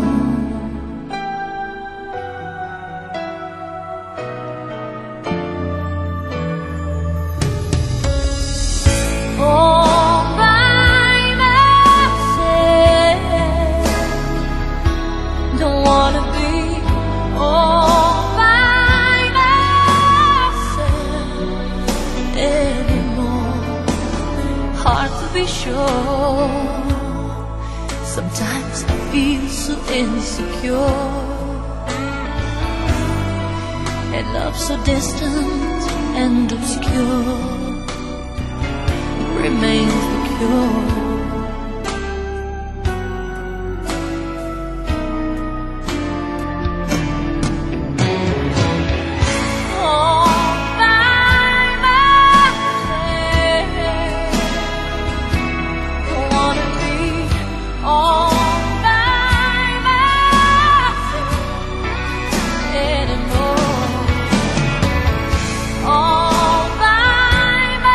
All by myself, don't wanna be all by myself anymore. Hard to be sure. Sometimes I feel so insecure, and love so distant and obscure remains the cure. All by myself, don't wanna be all by myself anymore. All by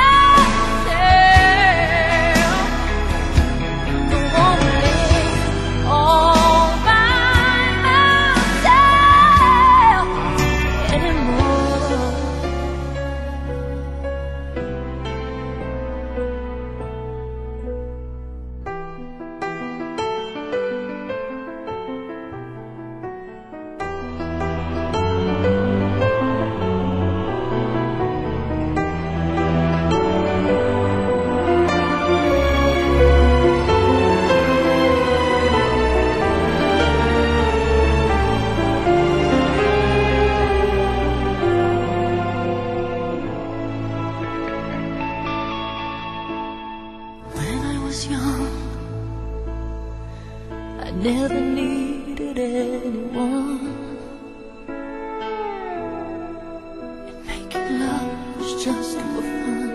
myself, don't wanna live all by myself anymore. When I was young, I never needed anyone, and making love was just for fun.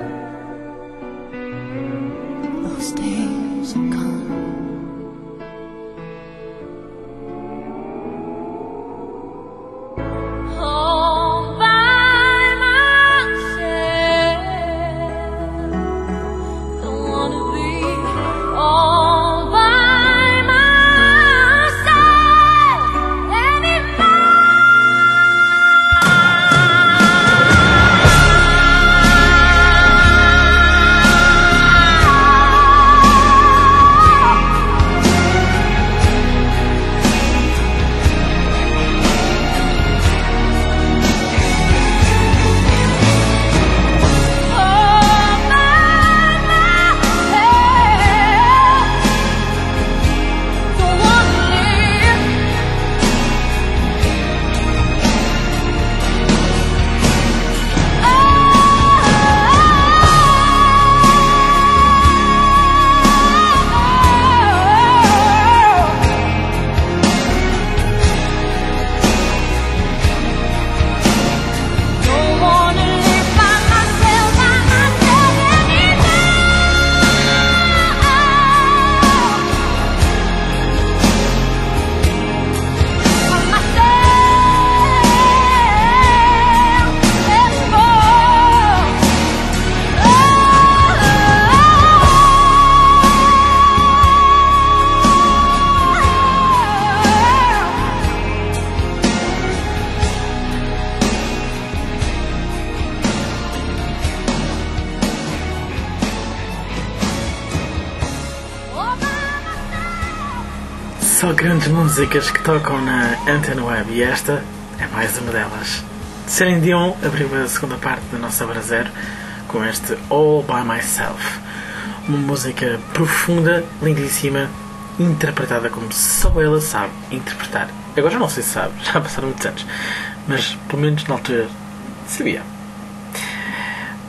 Those days are gone. All by myself, don't wanna be all by myself anymore. All by myself, don't wanna live. Don't wanna live by myself, by myself anymore. By Só grandes músicas que tocam na Antena Web, e esta é mais uma delas. Celine Dion abriu a segunda parte da nossa Brasileiro com este All By Myself. Uma música profunda, lindíssima, interpretada como só ela sabe interpretar. Agora já não sei se sabe, já passaram muitos anos, mas pelo menos na altura sabia.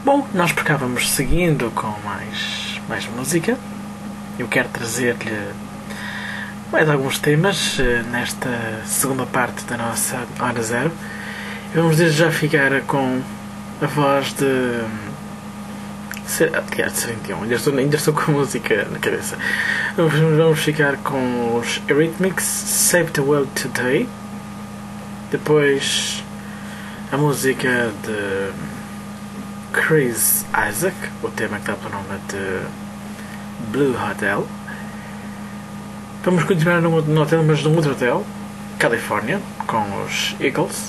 Bom, nós por cá vamos seguindo com mais, mais música. Eu quero trazer-lhe mais alguns temas uh, nesta segunda parte da nossa Hora Zero. E vamos desde já ficar com a voz de... Aliás, de Celine Dion. Ainda estou, ainda estou com a música na cabeça. Vamos, vamos ficar com os Eurythmics, Save the World Today. Depois a música de Chris Isaac, o tema que dá pelo nome de Blue Hotel. Vamos continuar no, no hotel, mas num outro hotel, Califórnia, com os Eagles.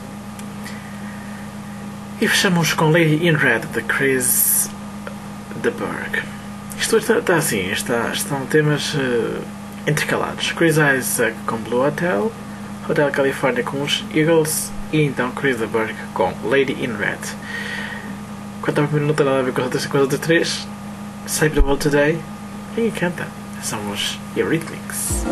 E fechamos com Lady in Red, de Chris de Burgh. Isto está, está assim, está, estão temas uh, intercalados. Chris Isaac com Blue Hotel, Hotel California com os Eagles e então Chris de Burgh com Lady in Red. Quanto ao primeiro não tem nada a ver com as outras, com as outras três. Save the World Today. Quem canta? São os Eurythmics.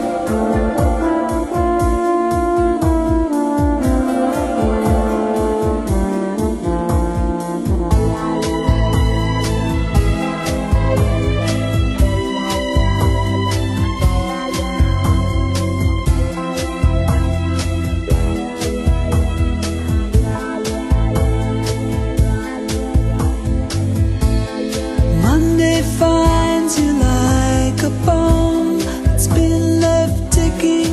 Monday finds you like a bomb that's been left ticking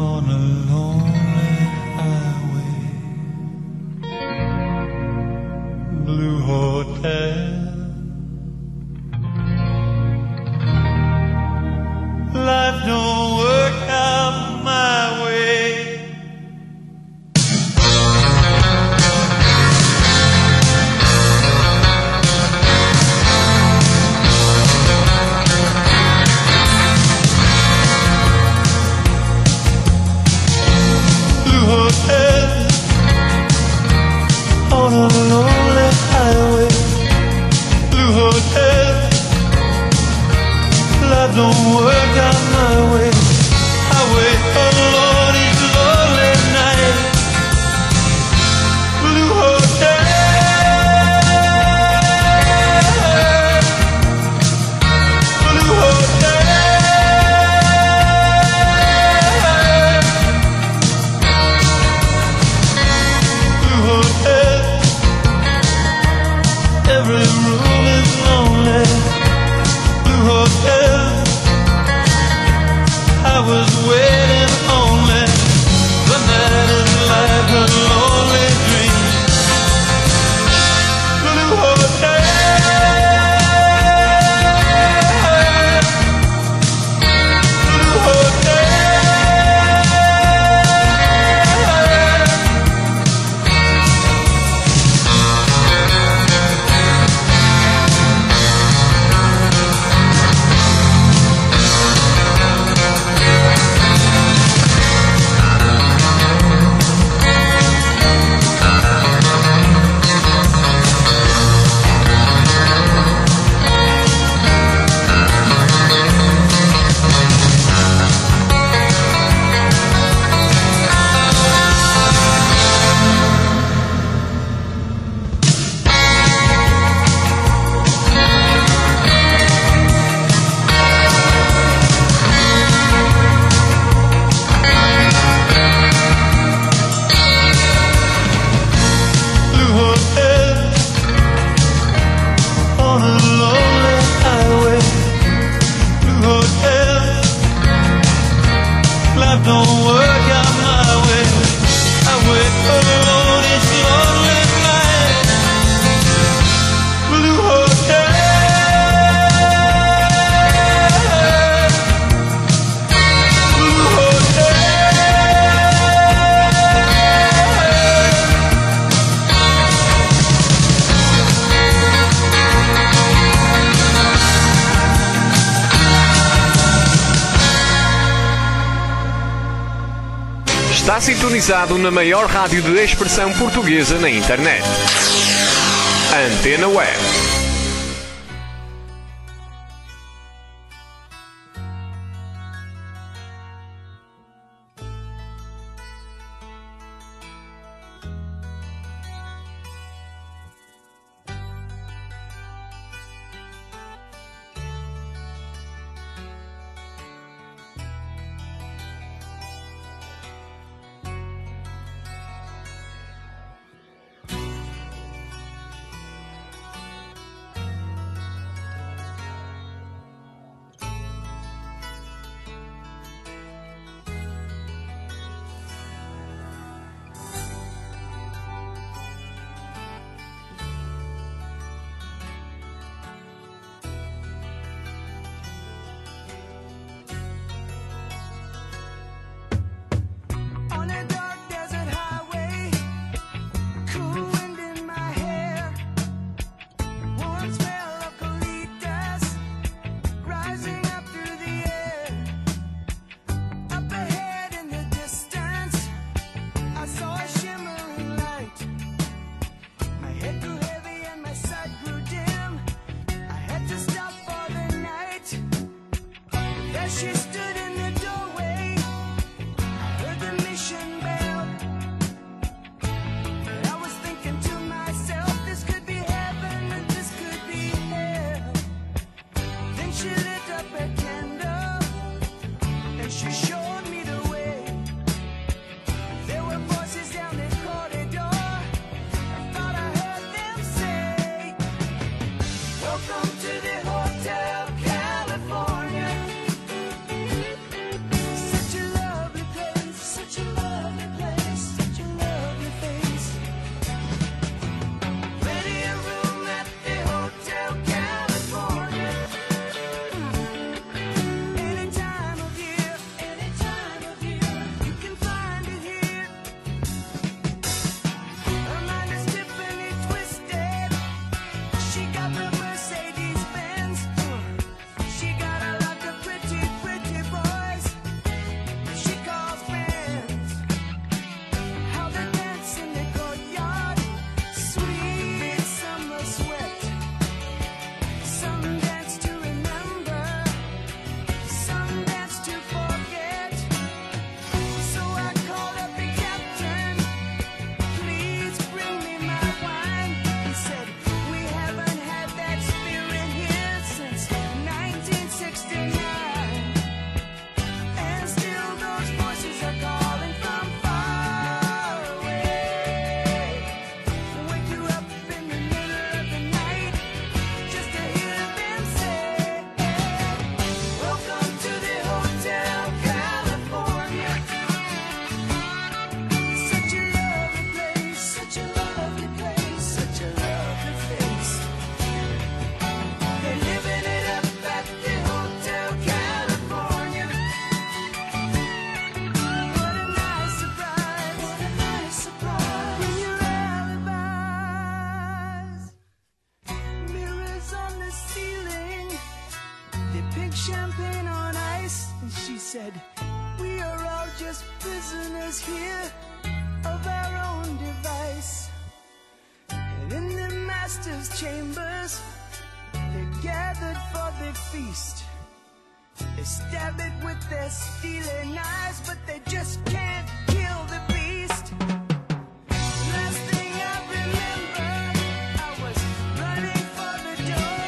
on a lonely highway. Blue hotel. Life don't work out my way. Blue hotel on a lonely highway. Blue hotel. Life don't work out my way. I wait alone each lonely night. Blue hotel. Blue hotel. Blue hotel. Every room is lonely. Blue hotel. I was waiting only. The night is like a lonely dream. Blue hotel. Blue hotel. Blue hotel on a lonely highway. Blue hotel. Life don't work out my way. I wait alone each lonely night. Blue hotel. Blue hotel. Está sintonizado na maior rádio de expressão portuguesa na internet. Antena Web. On a dark desert highway, cool wind in my hair, warm smell of colitas rising up through the air. Up ahead in the distance, I saw a shimmering light. My head grew heavy and my sight grew dim. I had to stop for the night. There she stood in the doorway. Heard the mission bell. And I was thinking to myself, this could be heaven and this could be hell. Then she lit up a candle and she showed me the way. There were voices down the corridor. I thought I heard them say, welcome to the Hotel California. Such a lovely place. said, we are all just prisoners here of our own device. And in the master's chambers, they're gathered for the feast. They stab it with their stealing eyes, but they just can't kill the beast. Last thing I remember, I was running for the door.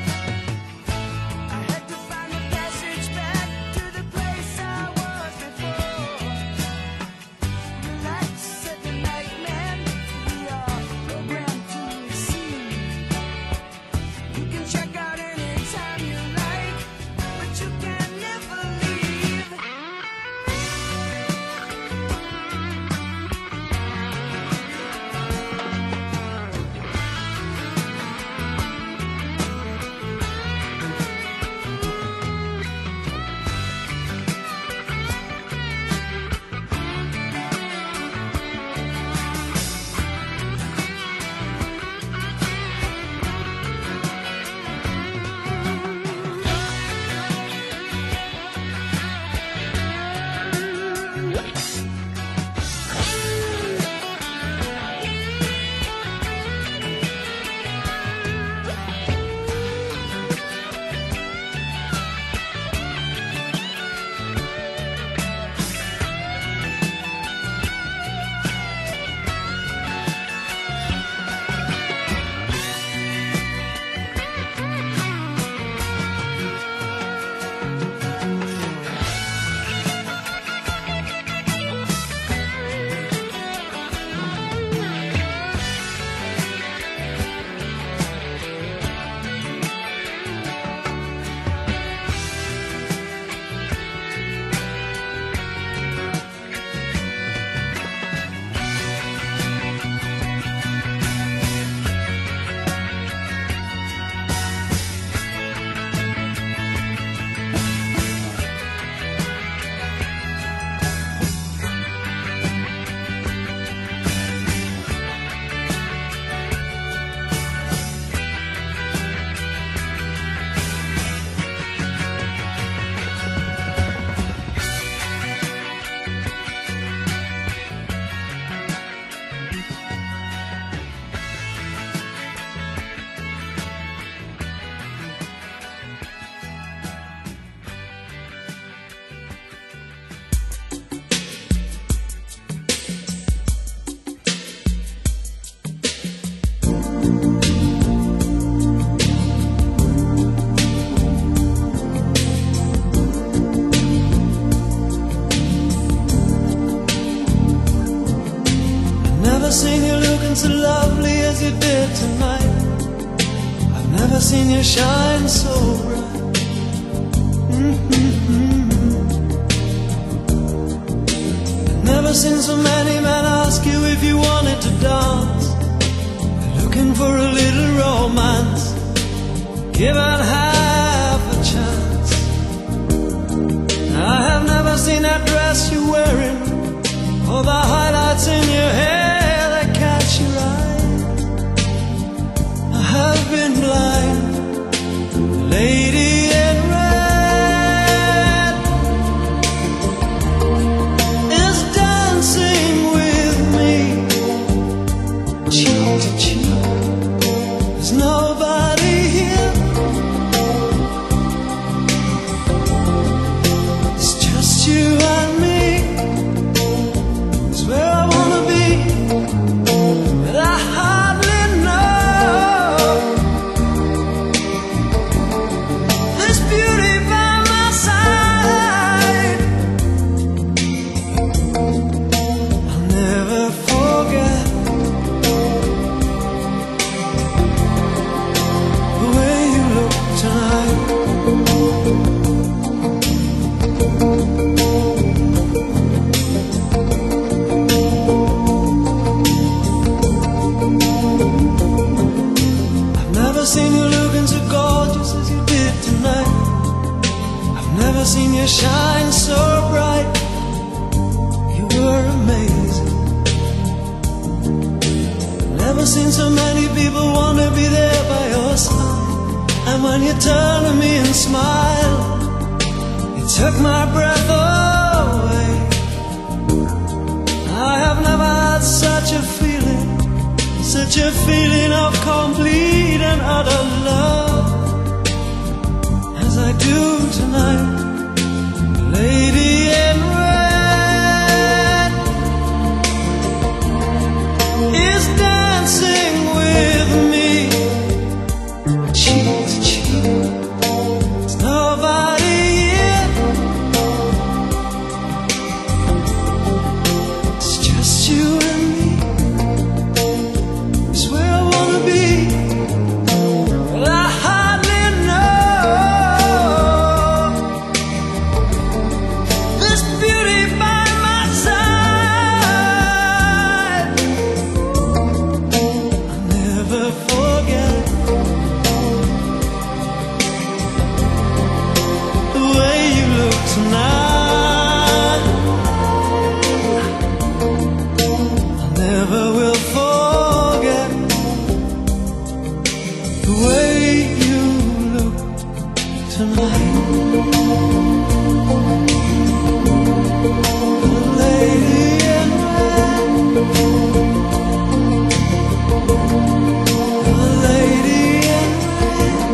I had to find the passage back to the place I was before. Relax, said the nightman, we are programmed to receive. You can check out anytime you like, but you can never leave. Seen you looking so lovely as you did tonight. I've never seen you shine so bright. Mm-hmm. I've never seen so many men ask you if you wanted to dance. They're looking for a little romance, given half a chance. I have never seen that dress you're wearing, or the highlights in your hair that catch your eye. I have been blind, the lady in red is dancing with me, cheek to cheek. There's nobody here, it's just you and me. It's where I wanna be, but I hardly know. This beauty by my side, I'll never forget the way you look tonight. I've never seen you looking so gorgeous as you did tonight. I've never seen you shine so bright. You were amazing. Never seen so many people want to be there by your side. And when you turn to me and smile, it took my breath away. I have never had such a feeling, such a feeling of complete and utter love as I do tonight. Lady in red is dancing with me, cheek to cheek. There's nobody here, it's just you and me. It's where I wanna be. Well, I hardly know this beauty by my side. I'll never forget the way you look tonight. I never will forget the way you look tonight. The lady in red, the lady in red,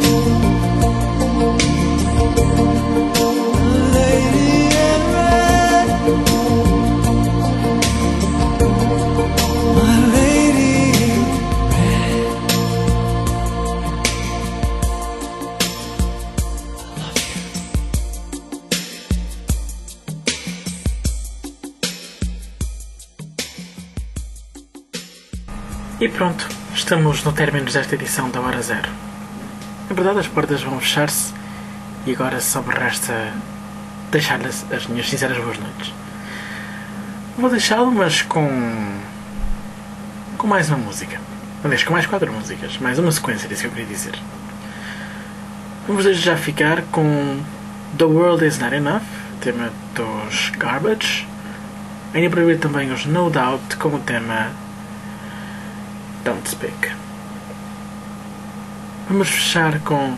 the lady in red, my lady in red. I love you. E pronto, estamos no término desta edição da Hora Zero. Na verdade, as portas vão fechar-se e agora só me resta deixar-lhes as minhas sinceras boas noites. Vou deixá-lo, mas com. com mais uma música. Aliás, com mais quatro músicas. Mais uma sequência, disso que eu queria dizer. Vamos desde já ficar com The World Is Not Enough, tema dos Garbage. Ainda para ver também os No Doubt com o tema Don't Speak. Vamos fechar com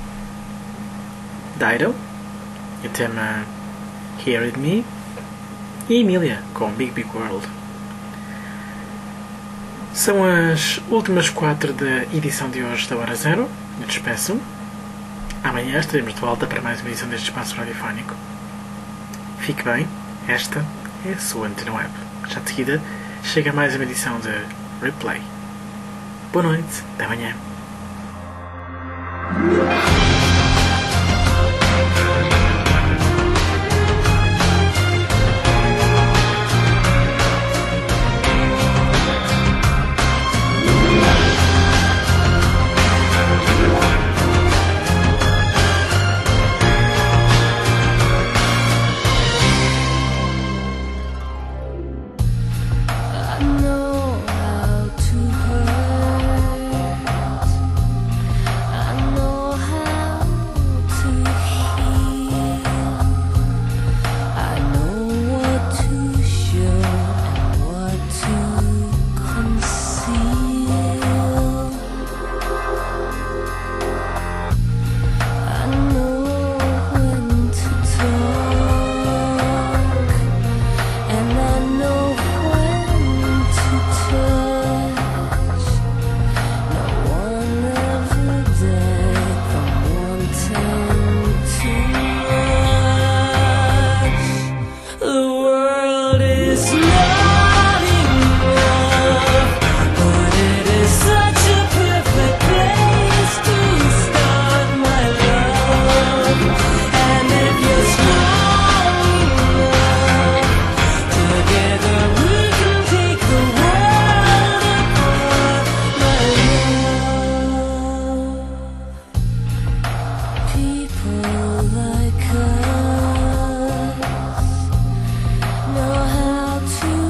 Dido e o tema Hear It Me e Emília com Big Big World. São as últimas quatro da edição de hoje da Hora Zero. Eu despeço. Amanhã estaremos de volta para mais uma edição deste espaço radiofónico. Fique bem, esta é a sua Antena Web. Já de seguida chega mais uma edição de Replay. Boa noite, até amanhã. I know how to hurt. I know how to heal. I know what to show and what to conceal. I know when to talk, and I know when to touch. No one ever died from wanting too much. The world is not enough, but it is such a perfect place to start, my love. And if you're strong enough, together we can take the world apart, my love. People like us know how to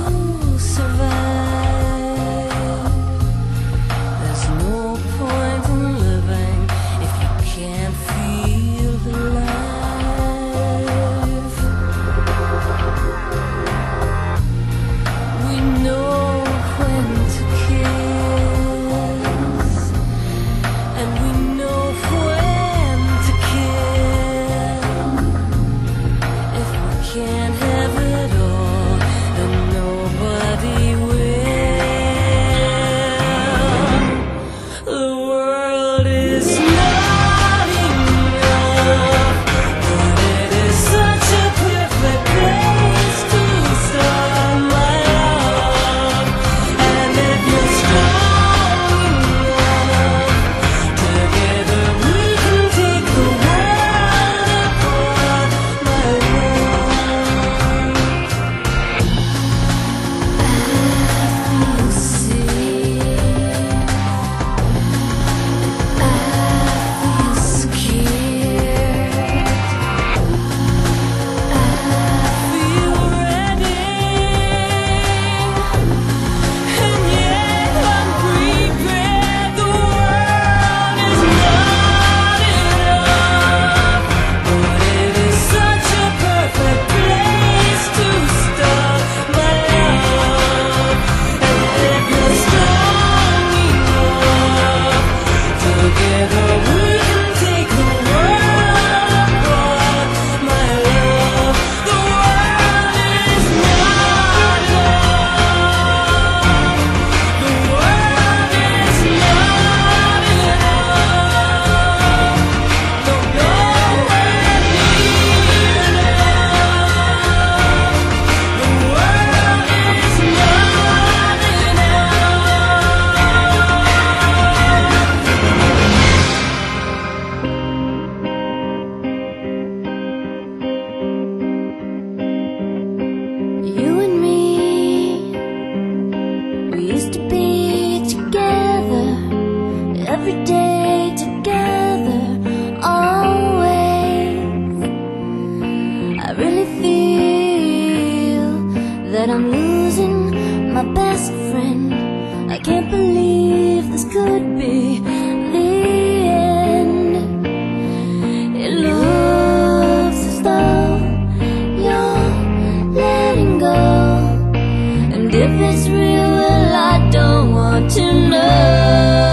that I'm losing my best friend. I can't believe this could be the end. It looks as though you're letting go, and if it's real, well, I don't want to know.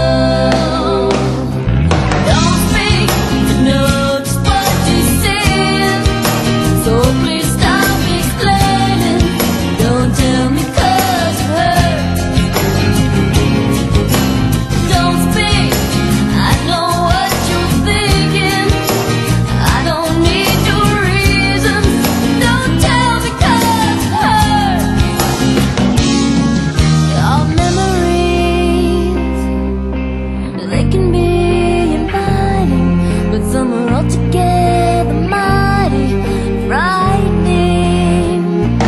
Don't speak, know just what you're saying, so please stop explaining. Don't tell me 'cause it hurts. Don't speak, I know what you're thinking. I don't need your reasons. Don't tell me 'cause it hurts. Our memories, they can be inviting, but some are altogether mighty frightening.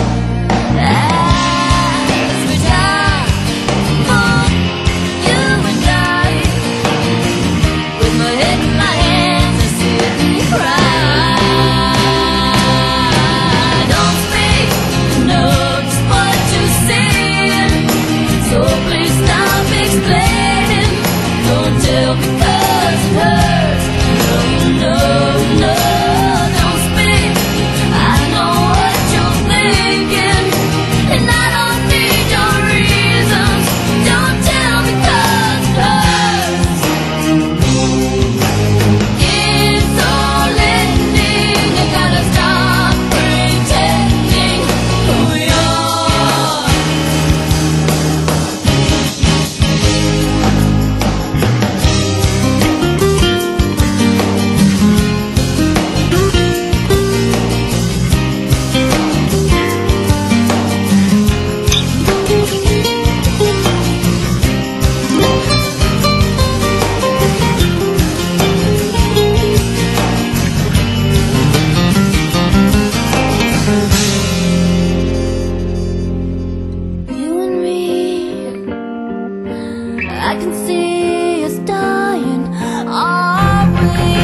As we die for you and I, with my head in my hands, I sit and cry. Don't speak, know just what you're saying, so please stop explaining. Don't tell me 'cause it hurts. No, no, no, don't speak. I know what you're thinking, and I don't need your reasons. Don't tell me 'cause it hurts. It's all ending. You gotta stop pretending who you are. You and me, I can see us dying, are we?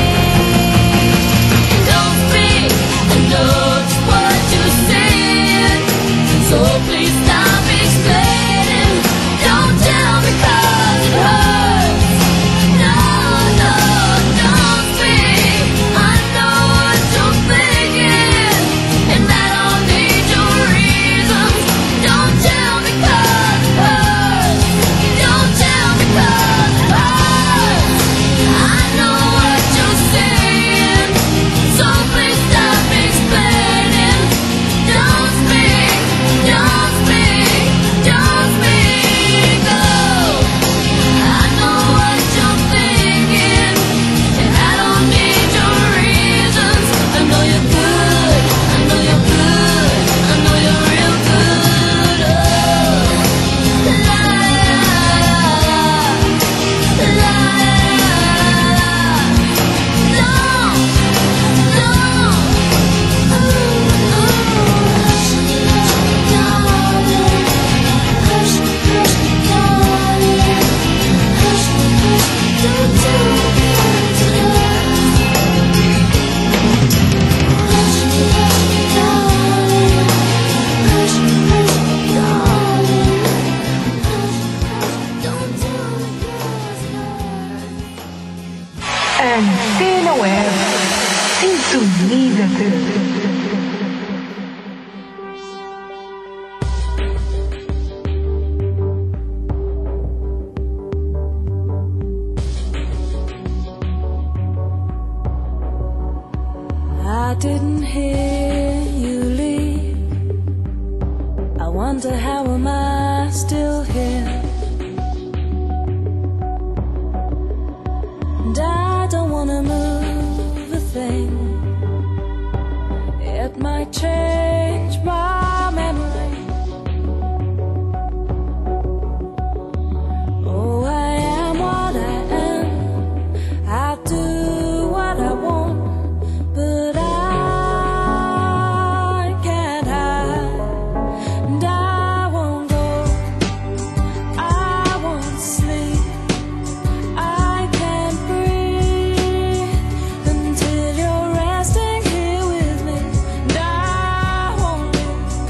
Don't speak, I know just what you're saying, so please stop explaining. Don't tell me 'cause it hurts. No, no, don't speak. I know what you're thinking, and I don't need your reasons. Don't tell me 'cause it hurts. Don't tell me 'cause it hurts. I know what you're saying, so please stop explaining. Don't speak, don't speak, don't speak. Oh, I know what you're thinking, and I don't need your reasons. I know you're good, I know you're good, I know you're real good. Oh, la la la la. Antena Web. Sintoniza-te. I didn't hear you leave. I wonder how am I still here? And I don't wanna move a thing. It might change my memory. Oh, I am what I am. I do what I want, but I can't hide. And I won't go. I won't sleep. I can't breathe until you're resting here with me. And I won't leave.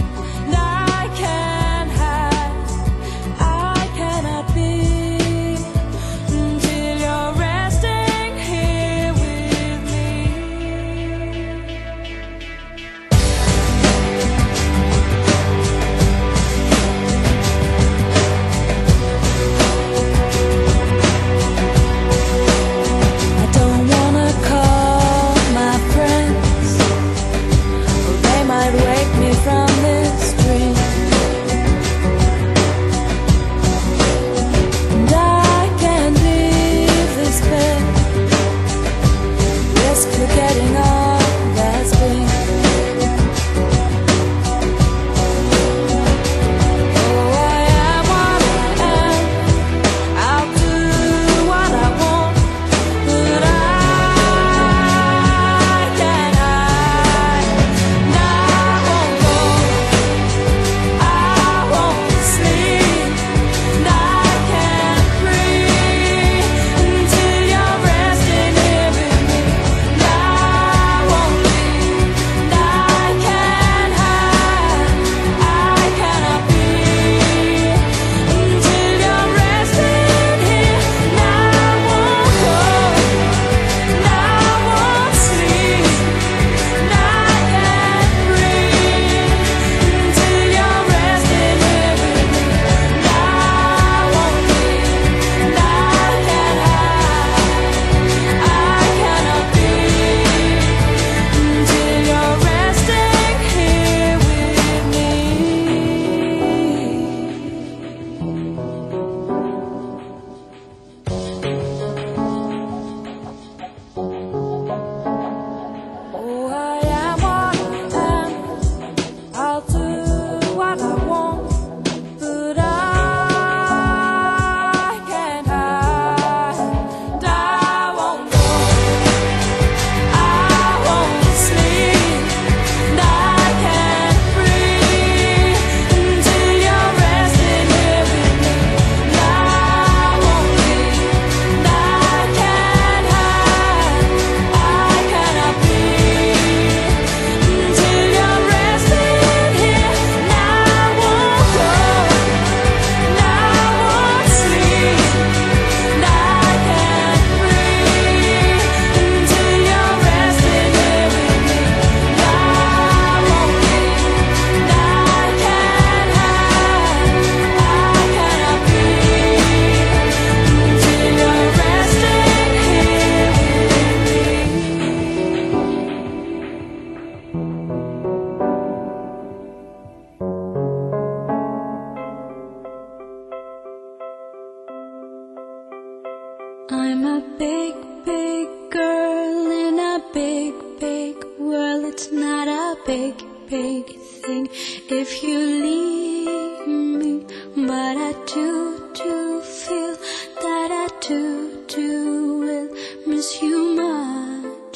thing if you leave me. But I do, do feel that I do, do will miss you much,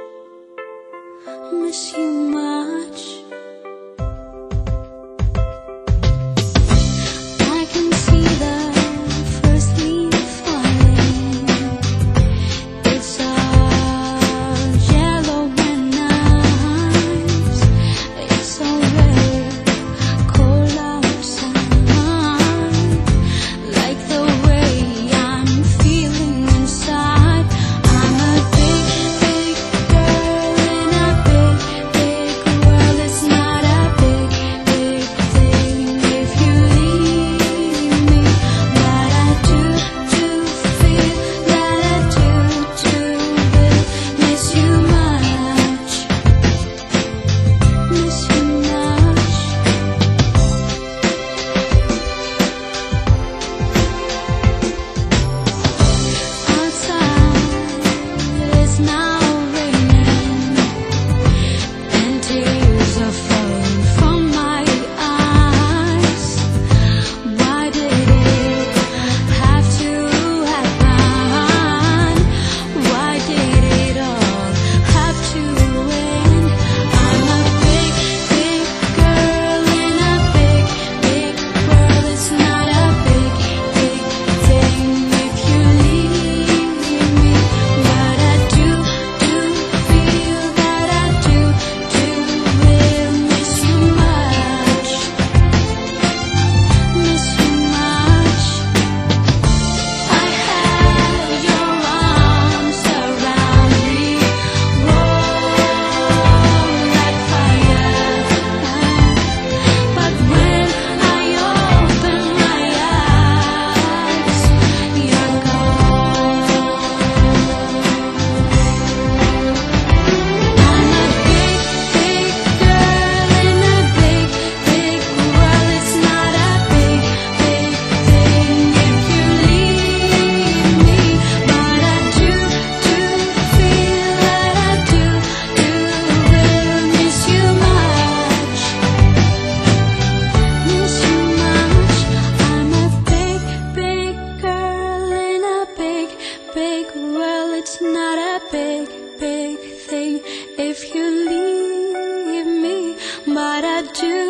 miss you much. I can see the first leaf falling. It's all yellow and nice. It's so red, cold outside. Like the way I'm feeling inside. I'm a big, big girl in a big, big world. It's not a big, big thing if you leave me. But I do, do feel that I do, do will miss you much, miss you much. Outside it's now raining, and tears are falling from my eyes. Why did it have to happen? Why did it all have to end? I'm a big, big girl in a big, big world. It's not a big, big thing if you leave me. But I do, do feel that I do, do will miss you much, miss you much. I had your arms around me, warm like fire. But when I open my eyes, you're gone. I'm a big, big girl in a big, big world. It's not a big, big thing if you leave me. But I do, do feel that I do, do will miss you much, miss you much. I'm a big, big girl in a big, big world. It's not a big, big thing if you leave me. But I do,